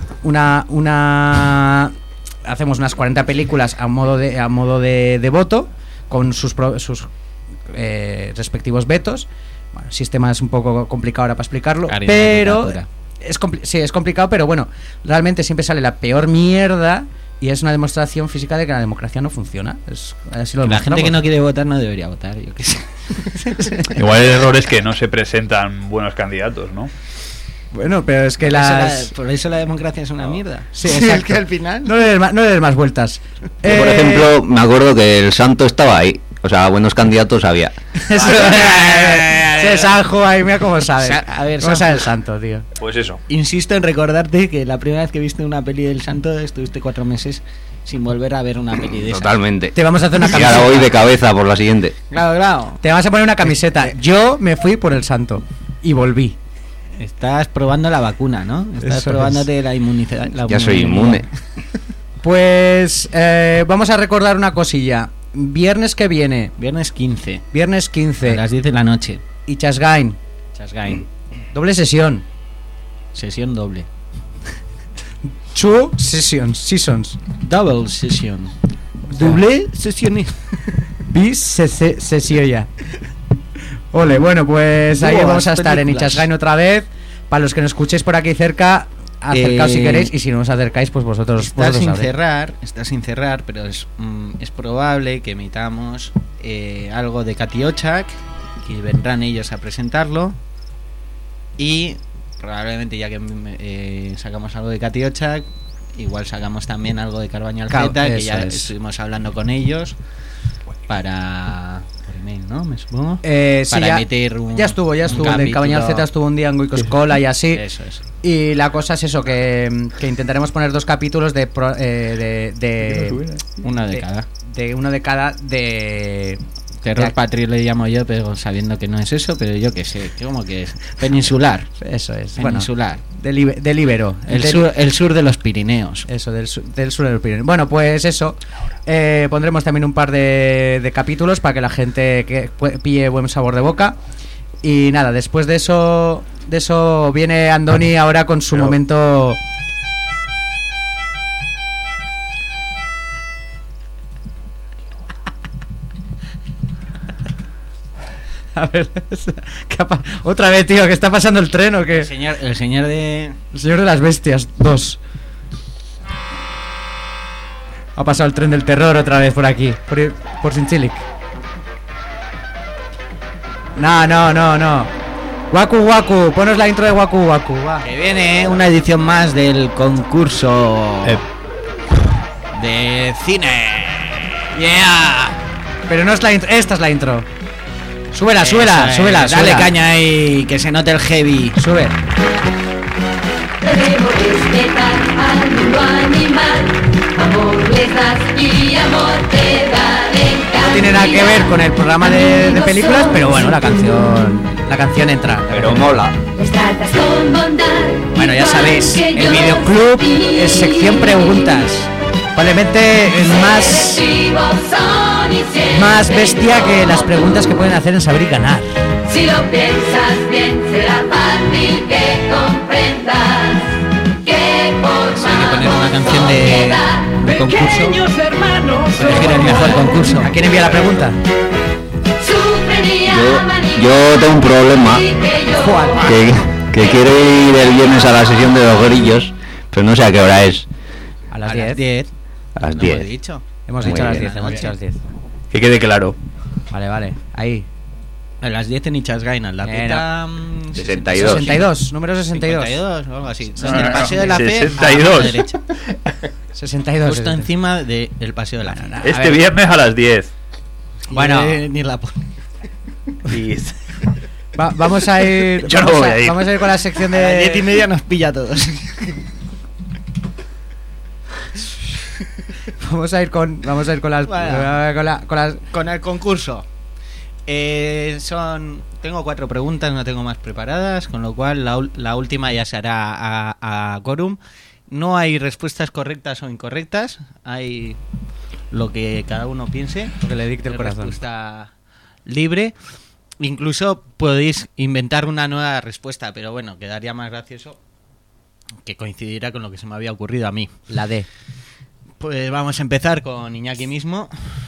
hacemos unas 40 películas a modo de voto con sus respectivos vetos. Bueno, el sistema es un poco complicado ahora para explicarlo, pero es complicado, pero bueno, realmente siempre sale la peor mierda y es una demostración física de que la democracia no funciona. La gente que no quiere votar no debería votar, yo qué sé. Igual el error es que no se presentan buenos candidatos, ¿no? Bueno, pero es que por eso la democracia es una mierda. Sí, exacto. Que al final no le des más vueltas. Por ejemplo, me acuerdo que el Santo estaba ahí. O sea, buenos candidatos había. Sanjo, ahí mira cómo sabe. A ver, ¿cómo sabe el Santo, tío? Pues eso. Insisto en recordarte que la primera vez que viste una peli del Santo estuviste 4 meses sin volver a ver una peli de esa. Totalmente. Te vamos a hacer una Y camiseta. ahora voy de cabeza por la siguiente. Claro. Te vas a poner una camiseta. Yo me fui por el Santo y volví. Estás probando la vacuna, ¿no? Estás probándote la inmunidad. Ya soy inmune. Pues vamos a recordar una cosilla. Viernes que viene. Viernes 15. A las 10 de la noche. Y Chasgain. Doble sesión. Sesión doble. Two seasons. Double session. Doble sesión. Bis sesión ya. Ole, bueno, pues ahí vamos a estar en Ichasgain otra vez. Para los que nos escuchéis por aquí cerca, acercaos si queréis, y si no os acercáis, pues vosotros está sin sabréis. cerrar, pero es probable que emitamos algo de Katy Ochak, que vendrán ellos a presentarlo, y probablemente, ya que sacamos algo de Katy Ochak, igual sacamos también algo de Carbañal Z, que ya estuvimos hablando con ellos para... por email, ¿no? Me supongo. Sí, para emitir un... Ya estuvo. De Cabañal Z estuvo un día en Goikos Cola y así. Eso es. Y la cosa es eso, que intentaremos poner 2 capítulos de uno de cada. De uno de cada de... Terror Patri le llamo yo, pero sabiendo que no es eso, pero yo qué sé, ¿cómo que es? Peninsular. Eso es. Peninsular. Bueno, del Ibero. El sur de los Pirineos. Eso, del sur de los Pirineos. Bueno, pues eso. Pondremos también un par de capítulos para que la gente pille buen sabor de boca. Y nada, después de eso viene Andoni ahora con su momento... A ver, otra vez, tío, ¿qué está pasando el tren o qué? El señor de las bestias 2. Ha pasado el tren del terror otra vez por aquí, por Sinchilic. No. Waku, ponos la intro de Waku, va. Que viene una edición más del concurso de cine. Yeah. Pero no es la intro, esta es la intro. Súbela. Dale caña ahí, que se note el heavy. Sube. Debemos respetar al mundo animal. Amor les das y amor te daré. No tiene nada que ver con el programa de películas, pero bueno, la canción entra. Pero mola. Bueno, ya sabéis, el videoclub es sección preguntas. Probablemente es más bestia que las preguntas que pueden hacer en Saber y Ganar. Si lo piensas bien, será fácil que comprendas que por hay que poner una canción de concurso. Elegir el mejor concurso. ¿A quién envía la pregunta? Yo tengo un problema. Que quiero ir el viernes a la sesión de los grillos, pero no sé a qué hora es. A las 10. A las 10. Hemos dicho a las 10. Que quede claro. Vale, ahí. A las 10 en Ichasgaina, la puta... 62. Número 62. 52 o algo así. Desde el Paseo de la Fe 62. a la derecha. 62. Justo encima del Paseo de la Fe. Este viernes a las 10. Bueno, ni la vamos a ir. Yo no voy a ir. Vamos a ir con la sección de. A las 10:30 nos pilla a todos. Vamos a ir con las. Bueno, con el concurso. Tengo 4 preguntas, no tengo más preparadas, con lo cual la última ya se hará a quórum. No hay respuestas correctas o incorrectas, hay lo que cada uno piense, lo que le dicte el corazón. Respuesta libre. Incluso podéis inventar una nueva respuesta, pero bueno, quedaría más gracioso, que coincidirá con lo que se me había ocurrido a mí. La D. Pues vamos a empezar con Iñaki mismo.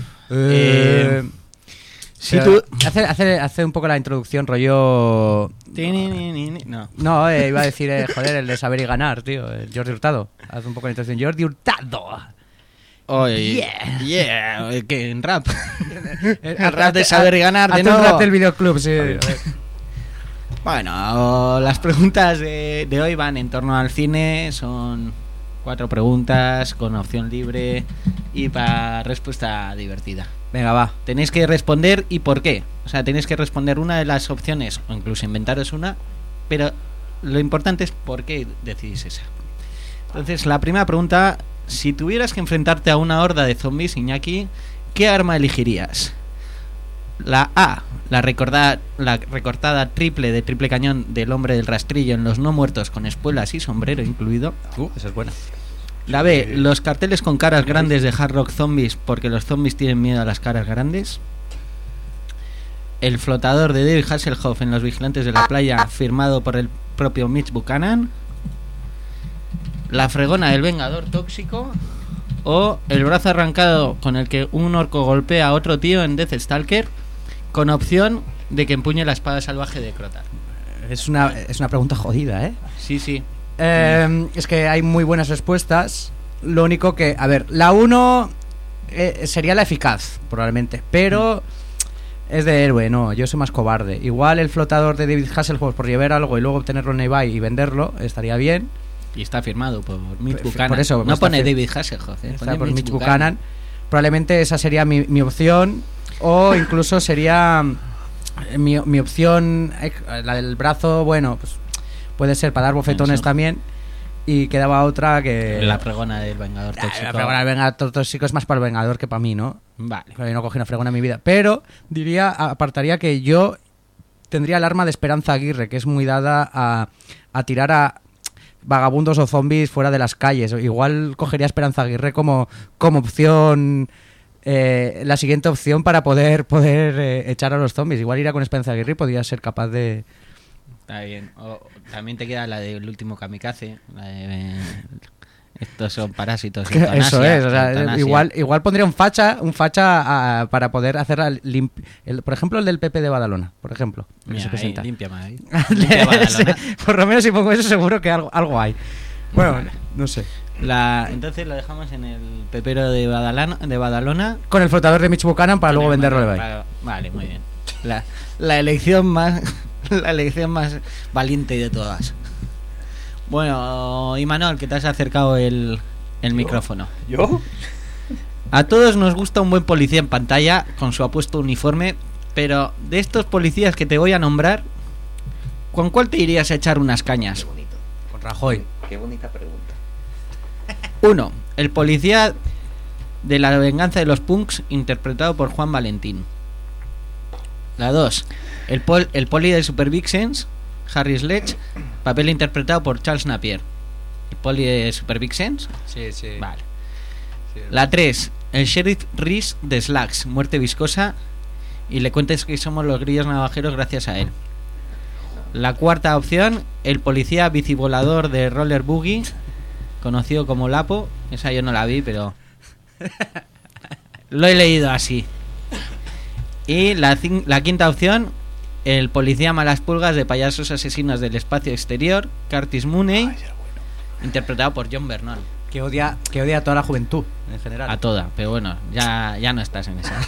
Si tú hace un poco la introducción, rollo. No, iba a decir, joder, el de Saber y Ganar, tío, el Jordi Hurtado. Haz un poco la introducción. Jordi Hurtado. Yeah, que en rap. El rap de Saber y Ganar, de nuevo. El rap del videoclub, sí. Bueno, las preguntas de hoy van en torno al cine. Son 4 preguntas con opción libre y para respuesta divertida. Venga, va. Tenéis que responder y por qué. O sea, tenéis que responder una de las opciones o incluso inventaros una, pero lo importante es por qué decidís esa. Entonces, la primera pregunta: si tuvieras que enfrentarte a una horda de zombies, Iñaki, ¿qué arma elegirías? La A, la recortada triple de triple cañón del hombre del rastrillo en Los no muertos con espuelas y sombrero incluido. Esa es buena. La B, los carteles con caras grandes de Hard Rock Zombies porque los zombies tienen miedo a las caras grandes. El flotador de David Hasselhoff en Los vigilantes de la playa firmado por el propio Mitch Buchanan. La fregona del vengador tóxico. O el brazo arrancado con el que un orco golpea a otro tío en Death Stalker, con opción de que empuñe la espada salvaje de Crotar. Es una pregunta jodida, ¿eh? Sí. Es que hay muy buenas respuestas. Lo único que, a ver, la 1 sería la eficaz, probablemente, pero es de héroe, no, yo soy más cobarde. Igual el flotador de David Hasselhoff, por llevar algo y luego obtenerlo en eBay y venderlo, estaría bien. Y está firmado por Mitch Buchanan. Por eso, no pone David Hasselhoff, está por Mitch Buchanan. Probablemente esa sería mi opción. O incluso sería mi opción, la del brazo, bueno, pues puede ser para dar bofetones también. Y quedaba otra que... La fregona del Vengador Tóxico. La fregona del Vengador Tóxico es más para el Vengador que para mí, ¿no? Vale. Yo no cogí una fregona en mi vida. Pero apartaría que yo tendría el arma de Esperanza Aguirre, que es muy dada a tirar a vagabundos o zombies fuera de las calles. Igual cogería Esperanza Aguirre como opción... la siguiente opción para poder echar a los zombies. Igual ir a con Esperanza Aguirre y podría ser capaz de... Está bien. También te queda la del último kamikaze. La de, estos son parásitos. Eso es. O sea, igual pondría un facha para poder hacer por ejemplo, el del PP de Badalona. Por ejemplo. Mira, se presenta. Limpia Badalona. Por lo menos si pongo eso, seguro que algo hay. Bueno, vale. No sé. Entonces lo dejamos en el pepero de Badalona. Con el flotador de Mitch Buchanan para luego venderlo de Vale, muy bien. La elección más valiente de todas. Bueno, Imanol, que te has acercado el micrófono. ¿Yo? A todos nos gusta un buen policía en pantalla con su apuesto uniforme, pero de estos policías que te voy a nombrar, ¿con cuál te irías a echar unas cañas? Con Rajoy. Qué bonita pregunta. 1. El policía de La venganza de los punks, interpretado por Juan Valentín. La 2. El poli de Super Vixens, Harry Sledge, papel interpretado por Charles Napier. ¿El poli de Super Vixens? Sí. Vale. Sí, la 3. El sheriff Reese de Slacks, muerte viscosa, y le cuentes que somos los grillos navajeros gracias a él. La 4ª opción, el policía bicivolador de Roller Boogie, conocido como Lapo. Esa yo no la vi, pero lo he leído así. Y la 5ª opción, el policía malas pulgas de Payasos Asesinos del Espacio Exterior, Curtis Mooney, interpretado por John Vernon. Que odia a toda la juventud en general. A toda, pero bueno, ya no estás en esa.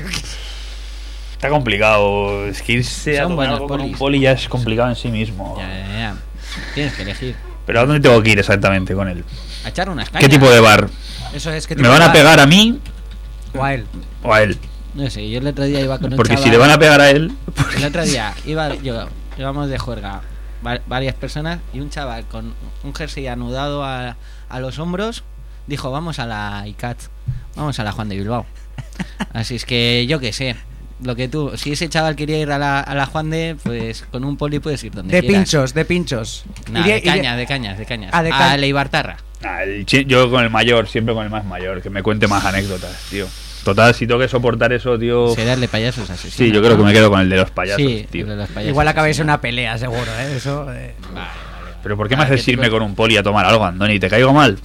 Está complicado. Es que irse a tomar algo con un poli ya es complicado en sí mismo. Ya. Tienes que elegir. Pero ¿a dónde tengo que ir exactamente con él? A echar unas cañas. ¿Qué tipo de bar? Eso es. ¿Me van a pegar a mí? O a él. O a él. No sé, yo el otro día iba con un Porque chaval, si le van a pegar a él... El otro día íbamos de juerga varias personas, y un chaval con un jersey anudado a los hombros dijo: vamos a la ICAT, vamos a la Juan de Bilbao. Así es que yo qué sé, lo que tú, si ese chaval quería ir a la Juan de, pues con un poli puedes ir donde quieras. De pinchos. Nah, de cañas. A Leibartarra. Yo con el mayor, siempre con el más mayor, que me cuente más anécdotas, tío. Total, si tengo que soportar eso, tío... Será el de Payasos Asesinos. Sí, yo creo que me quedo con el de los payasos, tío. De los payasos. Igual acabáis en una pelea, seguro, ¿eh? Eso... Vale. Pero ¿por qué me haces irme con un poli a tomar algo, Andoni? ¿Te caigo mal?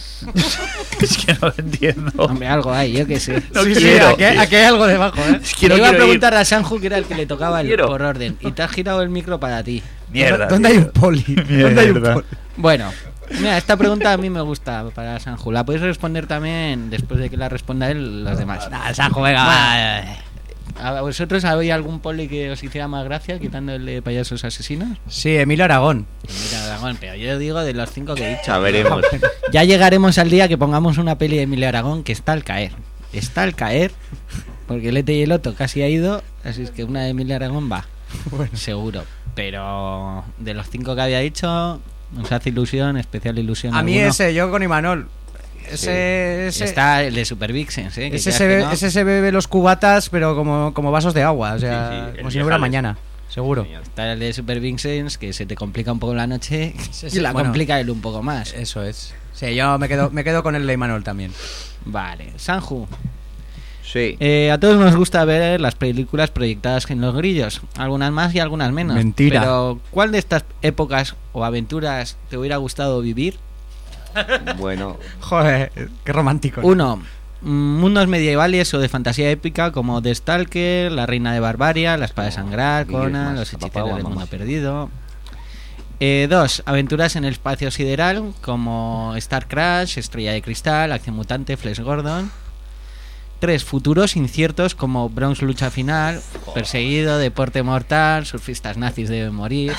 Es que no lo entiendo. Hombre, algo hay, yo qué sé. No quiero. Aquí hay algo debajo, ¿eh? Es que no iba a quiero preguntar ir. a Sanju, que era el que le tocaba por orden, y te has girado el micro para ti. Mierda. ¿Dónde hay un poli? ¿Dónde hay un poli? Bueno, mira, esta pregunta a mí me gusta para Sanju. La podéis responder también después de que la responda él, los demás. Sanju, venga. ¿A vosotros había algún poli que os hiciera más gracia, quitando el de Payasos Asesinos? Sí, Emilio Aragón. Pero yo digo de los 5 que he dicho. Ya veremos. Ya llegaremos al día que pongamos una peli de Emilio Aragón, que está al caer. Porque el Ete y el Otto casi ha ido, así es que una de Emilio Aragón va. Bueno. Seguro. Pero de los 5 que había dicho, nos hace especial ilusión. A mí alguno. ese, yo con Imanol. Ese está el de Super Vixens, ¿eh? Ese se bebe los cubatas, pero como vasos de agua, o sea, como si no hubiera mañana, seguro. Está el de Super Vixens, que se te complica un poco la noche, y la complica él un poco más. Eso es. Sí, yo me quedo con el de Imanol también. Vale, Sanju. Sí. A todos nos gusta ver las películas proyectadas en los grillos, algunas más y algunas menos. Mentira. Pero ¿cuál de estas épocas o aventuras te hubiera gustado vivir? Bueno, joder, qué romántico. 1. Mundos medievales o de fantasía épica como The Stalker, La Reina de Barbaria, La Espada de Sangrar, Conan, Los Hechiceros del Mundo Perdido. 2. Aventuras en el espacio sideral como Star Crash, Estrella de Cristal, Acción Mutante, Flash Gordon. 3. Futuros inciertos como Bronx Lucha Final, Perseguido, Deporte Mortal, Surfistas Nazis Deben Morir.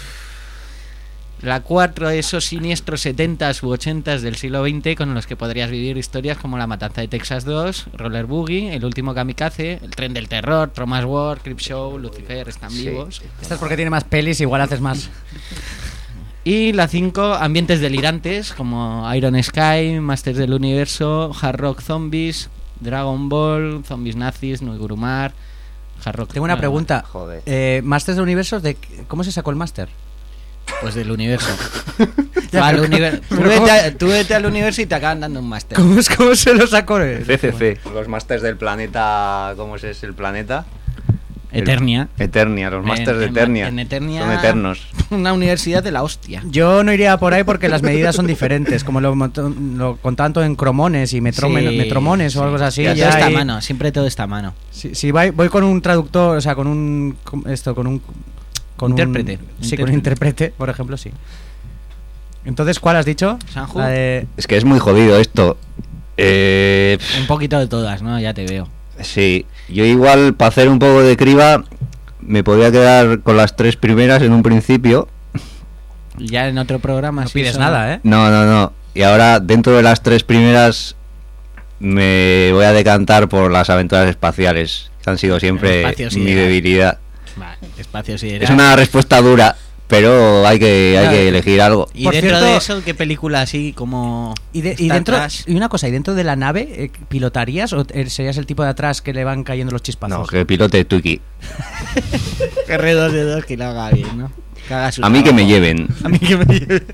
La 4. Esos siniestros 70s u 80s del siglo XX con los que podrías vivir historias como La Matanza de Texas 2, Roller Boogie, El Último Kamikaze, El Tren del Terror, Thomas War, Creepshow, Lucifer, Están Vivos. Esta es porque tiene más pelis, igual haces más. Y la 5, ambientes delirantes como Iron Sky, Masters del Universo, Hard Rock Zombies, Dragon Ball, Zombies Nazis, Noigurumar, Hard Rock... Tengo una pregunta. Joder. Masters del Universo, ¿cómo se sacó el máster? Pues del universo. Ya, Tú vete al universo y te acaban dando un máster. ¿Cómo se lo sacó? CCC. Los másters del planeta... ¿Cómo es el planeta? Eternia. Eternia, los másters de Eternia. En Eternia. Son eternos. Una universidad de la hostia. Yo no iría por ahí porque las medidas son diferentes, como lo con tanto en cromones y metromones o algo así. Ya ya todo está a hay... mano, siempre todo está a mano. Si voy con un traductor, o sea, con un intérprete. Con un intérprete, por ejemplo, sí. Entonces, ¿cuál has dicho? Sanju. Es que es muy jodido esto. Un poquito de todas, ¿no? Ya te veo. Sí, yo igual para hacer un poco de criba me podría quedar con las 3 primeras en un principio. Ya en otro programa no pides nada, ¿eh? No. Y ahora dentro de las 3 primeras me voy a decantar por las aventuras espaciales, que han sido siempre mi debilidad. Vale, espacio sideral. Es una respuesta dura, pero hay que elegir algo. Y dentro de eso, ¿qué película así como y una cosa, ¿y dentro de la nave pilotarías o serías el tipo de atrás que le van cayendo los chispazos? No, que pilote Twiki. Que R2D2 que lo haga bien, ¿no? Que haga a mí que me lleven. A mí que me lleven.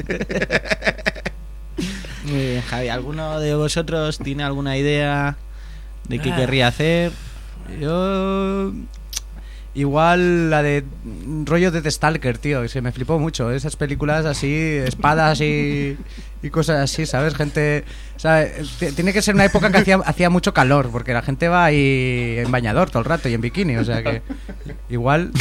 Muy bien, Javi, ¿alguno de vosotros tiene alguna idea de qué querría hacer? Yo... Igual la de rollo de The Stalker, tío, que se me flipó mucho. Esas películas así, espadas y cosas así, ¿sabes? Gente, ¿sabes? Tiene que ser una época que hacía mucho calor, porque la gente va ahí en bañador todo el rato y en bikini, o sea que igual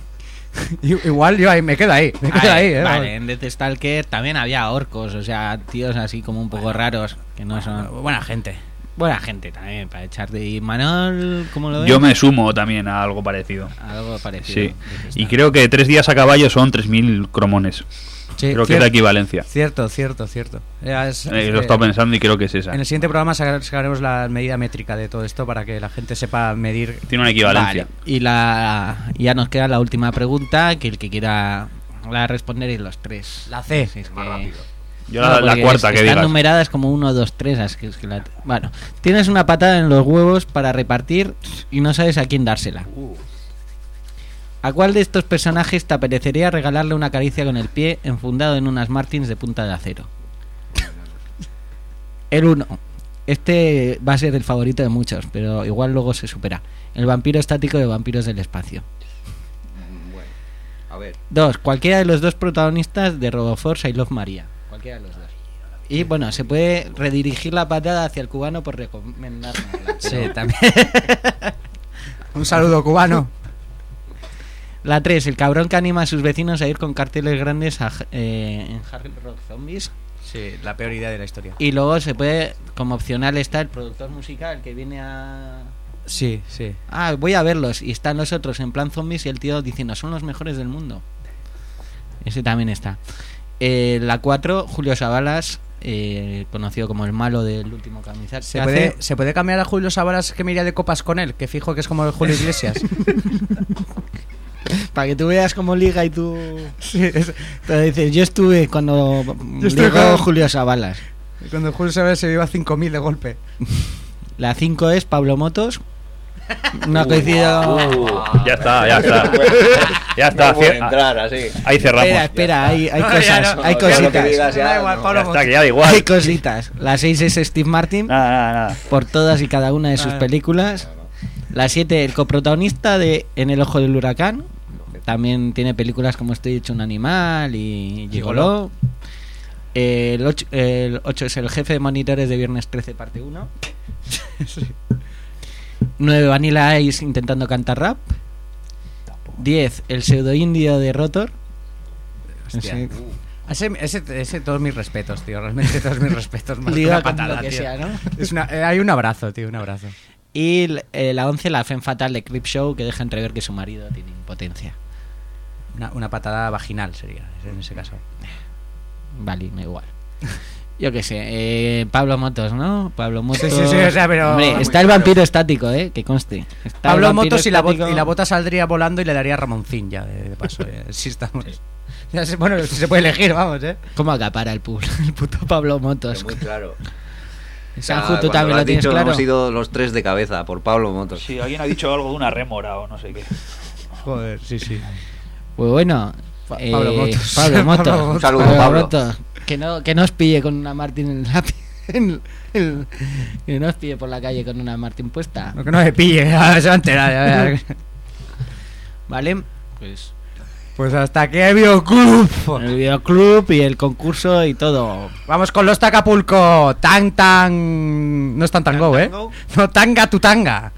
yo ahí me quedo ahí, Vale, en The Stalker también había orcos, o sea, tíos así como un poco raros, que no son... Buena gente también, para echarte. ¿Y Manol, cómo lo ves? Yo me sumo también a algo parecido. Sí. Y creo que 3 días a caballo son 3.000 cromones. Sí, creo que es la equivalencia. Lo he estado pensando y creo que es esa. En el siguiente programa sacaremos la medida métrica de todo esto para que la gente sepa medir. Tiene una equivalencia. Vale. Y ya nos queda la última pregunta, que el que quiera responder es los 3. La C. Más rápido. Yo la cuarta que digas. Están numeradas como 1, 2, 3. Bueno, tienes una patada en los huevos para repartir y no sabes a quién dársela. ¿A cuál de estos personajes te apetecería regalarle una caricia con el pie enfundado en unas Martins de punta de acero? El 1. Este va a ser el favorito de muchos, pero igual luego se supera. El vampiro estático de Vampiros del Espacio. Bueno, a ver. 2. Cualquiera de los 2 protagonistas de RoboForce I Love Maria. Cualquiera de los 2. Y bueno, se puede redirigir la patada hacia el cubano por recomendarnos. Sí, también. Un saludo, cubano. La 3, el cabrón que anima a sus vecinos a ir con carteles grandes en Hard Rock Zombies. Sí, la peor idea de la historia. Y luego se puede, como opcional está el productor musical que viene a... Sí. Voy a verlos. Y están los otros en plan zombies y el tío diciendo, son los mejores del mundo. Ese también está. La 4, Julio Savalas, conocido como el malo del último Kamikaze. ¿Se puede cambiar a Julio Savalas que me iría de copas con él? Que fijo que es como el Julio Iglesias. Para que tú veas cómo liga y tú... Sí, pero dices, yo estuve cuando ligó Julio Savalas. Cuando Julio Savalas se lleva 5.000 de golpe. La 5 es Pablo Motos. No ha coincidido... Ya está. Ya está. No puede entrar así. Ahí cerramos. Espera, hay cosas, hay cositas. Ya da igual. Hay cositas. La 6 es Steve Martin. Nada. Por todas y cada una de sus películas. La 7, el coprotagonista de En el ojo del huracán. También tiene películas como Estoy hecho un animal y Gigoló. El 8 es el jefe de monitores de Viernes 13 parte 1. 9, Vanilla Ice intentando cantar rap. 10, el pseudo indio de Rotor. Hostia. Sí. Ese todos mis respetos, tío. Realmente todos mis respetos. Más Liga que una con patada, lo que tío. sea, ¿no? Hay un abrazo, tío, un abrazo. Y la 11, la Femme Fatal de Creepshow, que deja entrever que su marido tiene impotencia. Una patada vaginal sería, en ese caso. Vale, me igual. Yo qué sé, Pablo Motos, ¿no? Pablo Motos. Sí, o sea, pero... Hombre, está el vampiro estático, que conste. Está Pablo Motos y la bota saldría volando y le daría a Ramoncín ya, de paso. Sí estamos... Sí. Ya bueno, se puede elegir, vamos, ¿Cómo acapara el puto Pablo Motos? Pero muy claro. Sanju, tú también lo tienes claro. Hemos ido los tres de cabeza por Pablo Motos. Sí, alguien ha dicho algo de una rémora o no sé qué. Joder, sí. Pues bueno, Pablo Motos. Pablo Motos. Un saludo, Pablo. Motos. Que no os pille con una Martín en la que no os pille por la calle con una Martín puesta. No, que no me pille, se va a enterar. Vale, pues hasta aquí el videoclub. El videoclub y el concurso y todo. Vamos con los Tacapulco. Tan. No es tan tango, No, tanga tu tanga.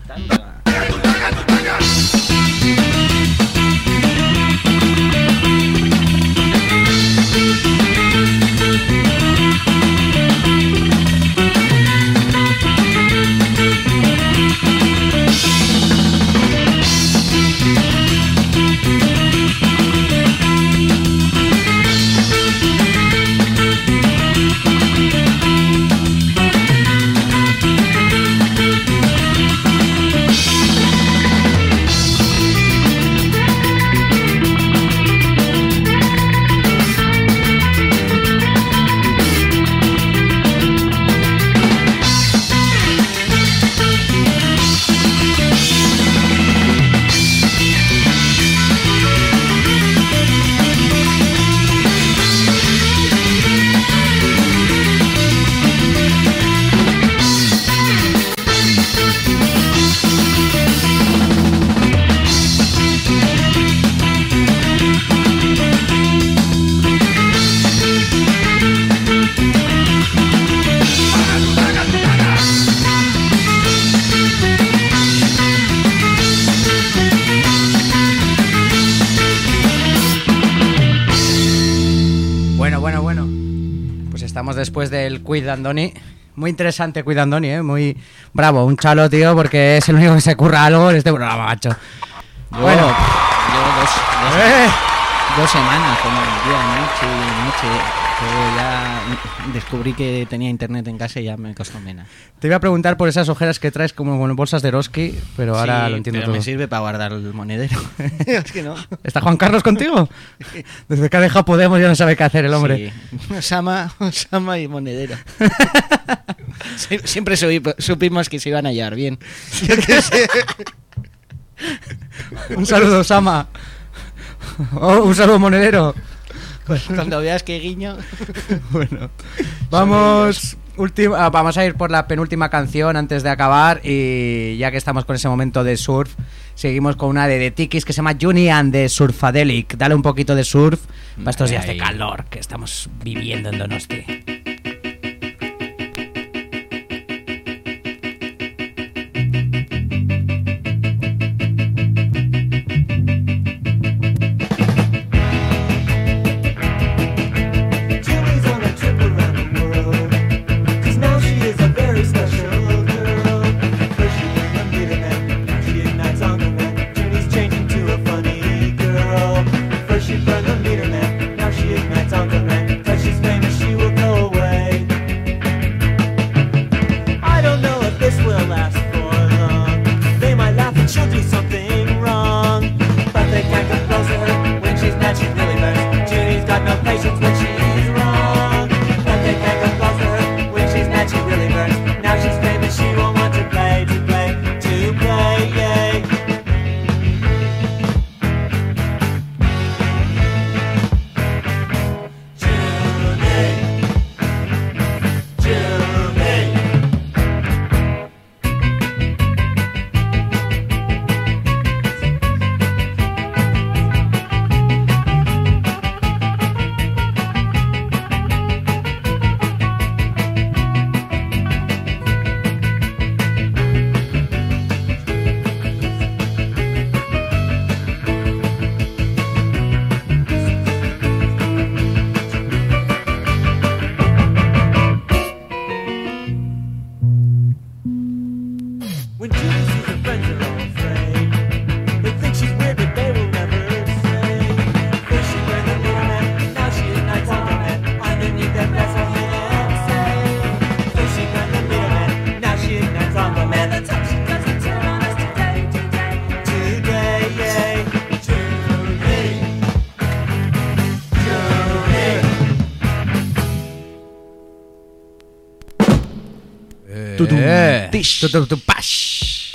Bueno. Pues estamos después del Quiz de Andoni. Muy interesante Quiz de Andoni, muy bravo. Un chalo, tío, porque es el único que se curra algo en este programa, macho. Bueno, dos semanas, como día, noche. Ya descubrí que tenía internet en casa y ya me costó menos. Te iba a preguntar por esas ojeras que traes como con bolsas de Eroski, pero ahora lo entiendo pero todo. Me sirve para guardar el monedero. Es que no. ¿Está Juan Carlos contigo? Desde que ha dejado Podemos ya no sabe qué hacer el hombre. Sí. Osama y monedero. Siempre supimos que se iban a llevar bien. Un saludo, Osama. Un saludo, monedero. Cuando veas que guiño. Bueno, vamos a ir por la penúltima canción antes de acabar. Y ya que estamos con ese momento de surf, seguimos con una de The Tikis que se llama Juni and the Surfadelic. Dale un poquito de surf para estos días de calor que estamos viviendo en Donosti. She burned the meter man, now she ignites on command. Till she's famous, she will go Pash.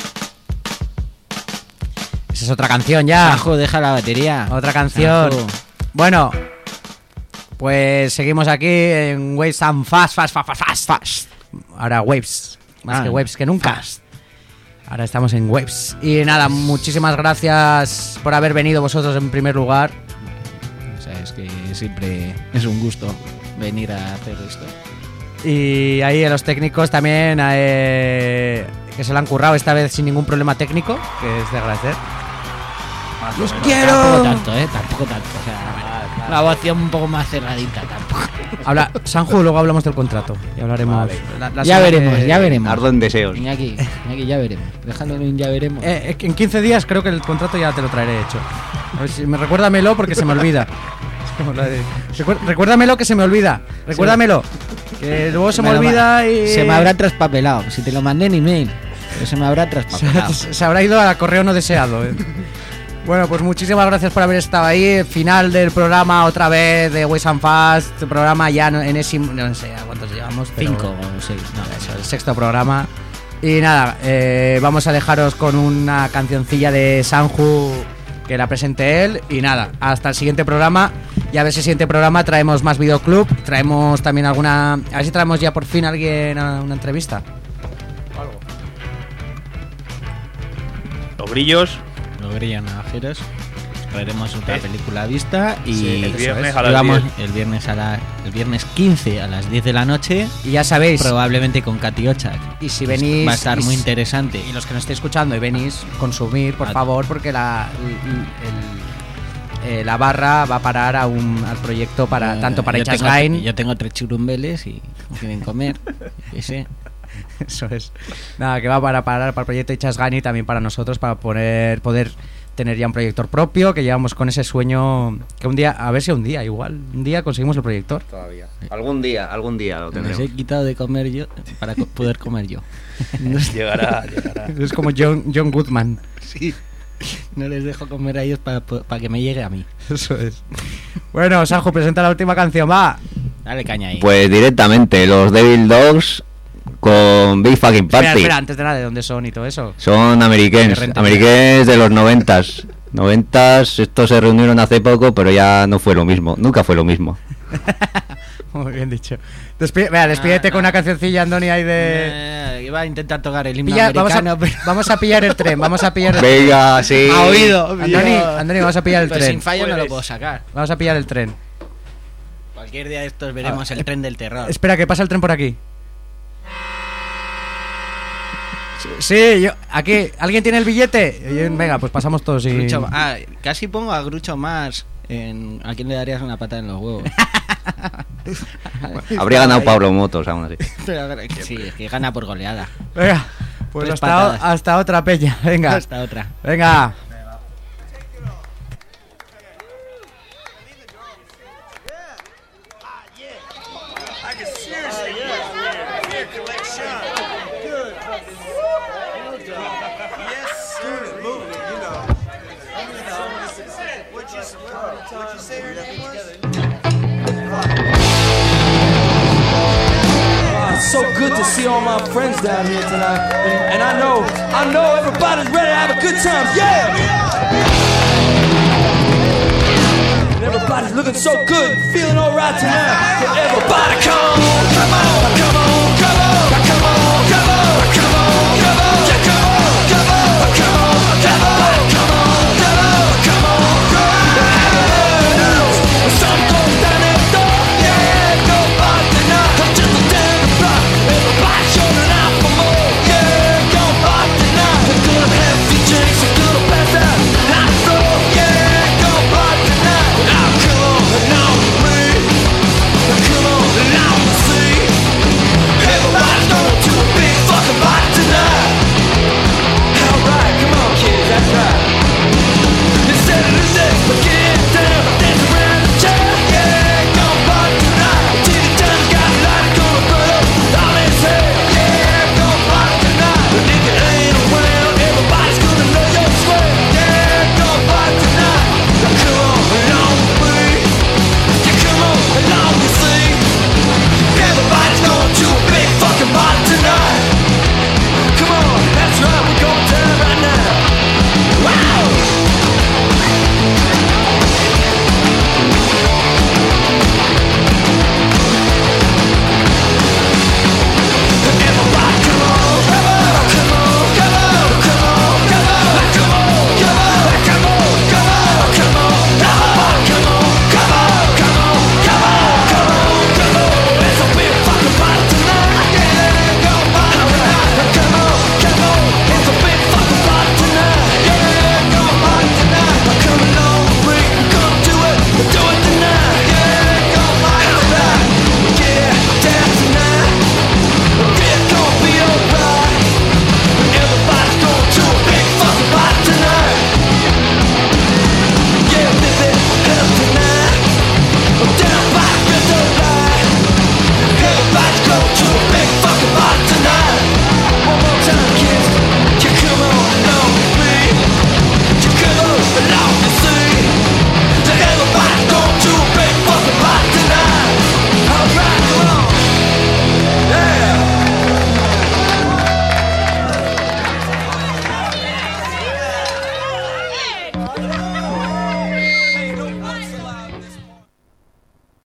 Esa es otra canción ya. Sanjo, deja la batería. Otra canción. Sanjo. Bueno, pues seguimos aquí en Waves and Fast. Ahora Waves. Más que Waves que nunca. Fast. Ahora estamos en Waves. Y nada, muchísimas gracias por haber venido vosotros en primer lugar. O sea, es que siempre es un gusto venir a hacer esto. Y ahí a los técnicos también, que se lo han currado esta vez sin ningún problema técnico, que es de agradecer. ¡Los quiero! Tampoco tanto. O sea, una voz un poco más cerradita, tampoco. Habla, Sanju, luego hablamos del contrato. Y hablaremos. Vale. Ya veremos. Ardo en deseos. Aquí ya veremos. Dejándolo en ya veremos. En 15 días creo que el contrato ya te lo traeré hecho. A ver si recuérdamelo porque se me olvida. Recuérdamelo que se me olvida. Recuérdamelo. Que luego se me olvida y... Se me habrá traspapelado. Si te lo mandé en email, pero se me habrá traspapelado. Se habrá ido a correo no deseado. Bueno, pues muchísimas gracias por haber estado ahí. Final del programa otra vez de Waves and Fast. Programa ya en ese... No sé a cuántos llevamos. 5 o 6. No, eso, el sexto programa. Y nada, vamos a dejaros con una cancioncilla de Sanju que la presente él. Y nada, hasta el siguiente programa. Y a ver si el siguiente programa traemos más videoclub. Traemos también alguna... A ver si traemos ya por fin a alguien a una entrevista. Los grillos navajeros. Traeremos otra película a vista. Y sí, el viernes a las 10. El viernes 15 a las 10 de la noche. Y ya sabéis, probablemente con Katy Ochak. Y si venís, va a estar muy interesante. Y los que nos estéis escuchando y venís, consumir, por favor, porque la barra va a parar al proyecto para tanto para Ichasgain. Yo tengo 3 churumbeles y quieren comer. Ese. Eso es. Nada, que va para parar para el proyecto Ichasgain y también para nosotros, para poder tener ya un proyector propio, que llevamos con ese sueño que un día, a ver si un día conseguimos el proyector. Todavía. Algún día lo tendremos. Les he quitado de comer yo para poder comer yo. Llegará. Es como John Goodman. Sí. No les dejo comer a ellos para que me llegue a mí. Eso es. Bueno, Sanjo, presenta la última canción, va. Dale caña ahí. Pues directamente, los Devil Dogs con Big Fucking Party. Espera, antes de nada, ¿de dónde son y todo eso? Son americanos de los 90s. Estos se reunieron hace poco, pero ya no fue lo mismo. Nunca fue lo mismo. Muy bien dicho. Despídete con una cancioncilla, Andoni, ahí de... Iba a intentar tocar el himno americano, vamos a pillar el tren, Venga, sí. Ha oído. Andoni, vamos a pillar el Pero tren. Sin fallo no lo puedo sacar. Vamos a pillar el tren. Cualquier día de estos veremos el tren del terror. Espera, que pasa el tren por aquí. Sí, yo... Aquí, ¿alguien tiene el billete? Venga, pues pasamos todos y... Casi pongo a Groucho Marx en... ¿A quién le darías una patada en los huevos? Habría ganado Pablo Motos aún así. Sí, es que gana por goleada. Venga, pues hasta otra peña. Venga. Hasta otra. Venga. So good to see all my friends down here tonight, and I know everybody's ready to have a good time, yeah! And everybody's looking so good, feeling alright tonight, so everybody come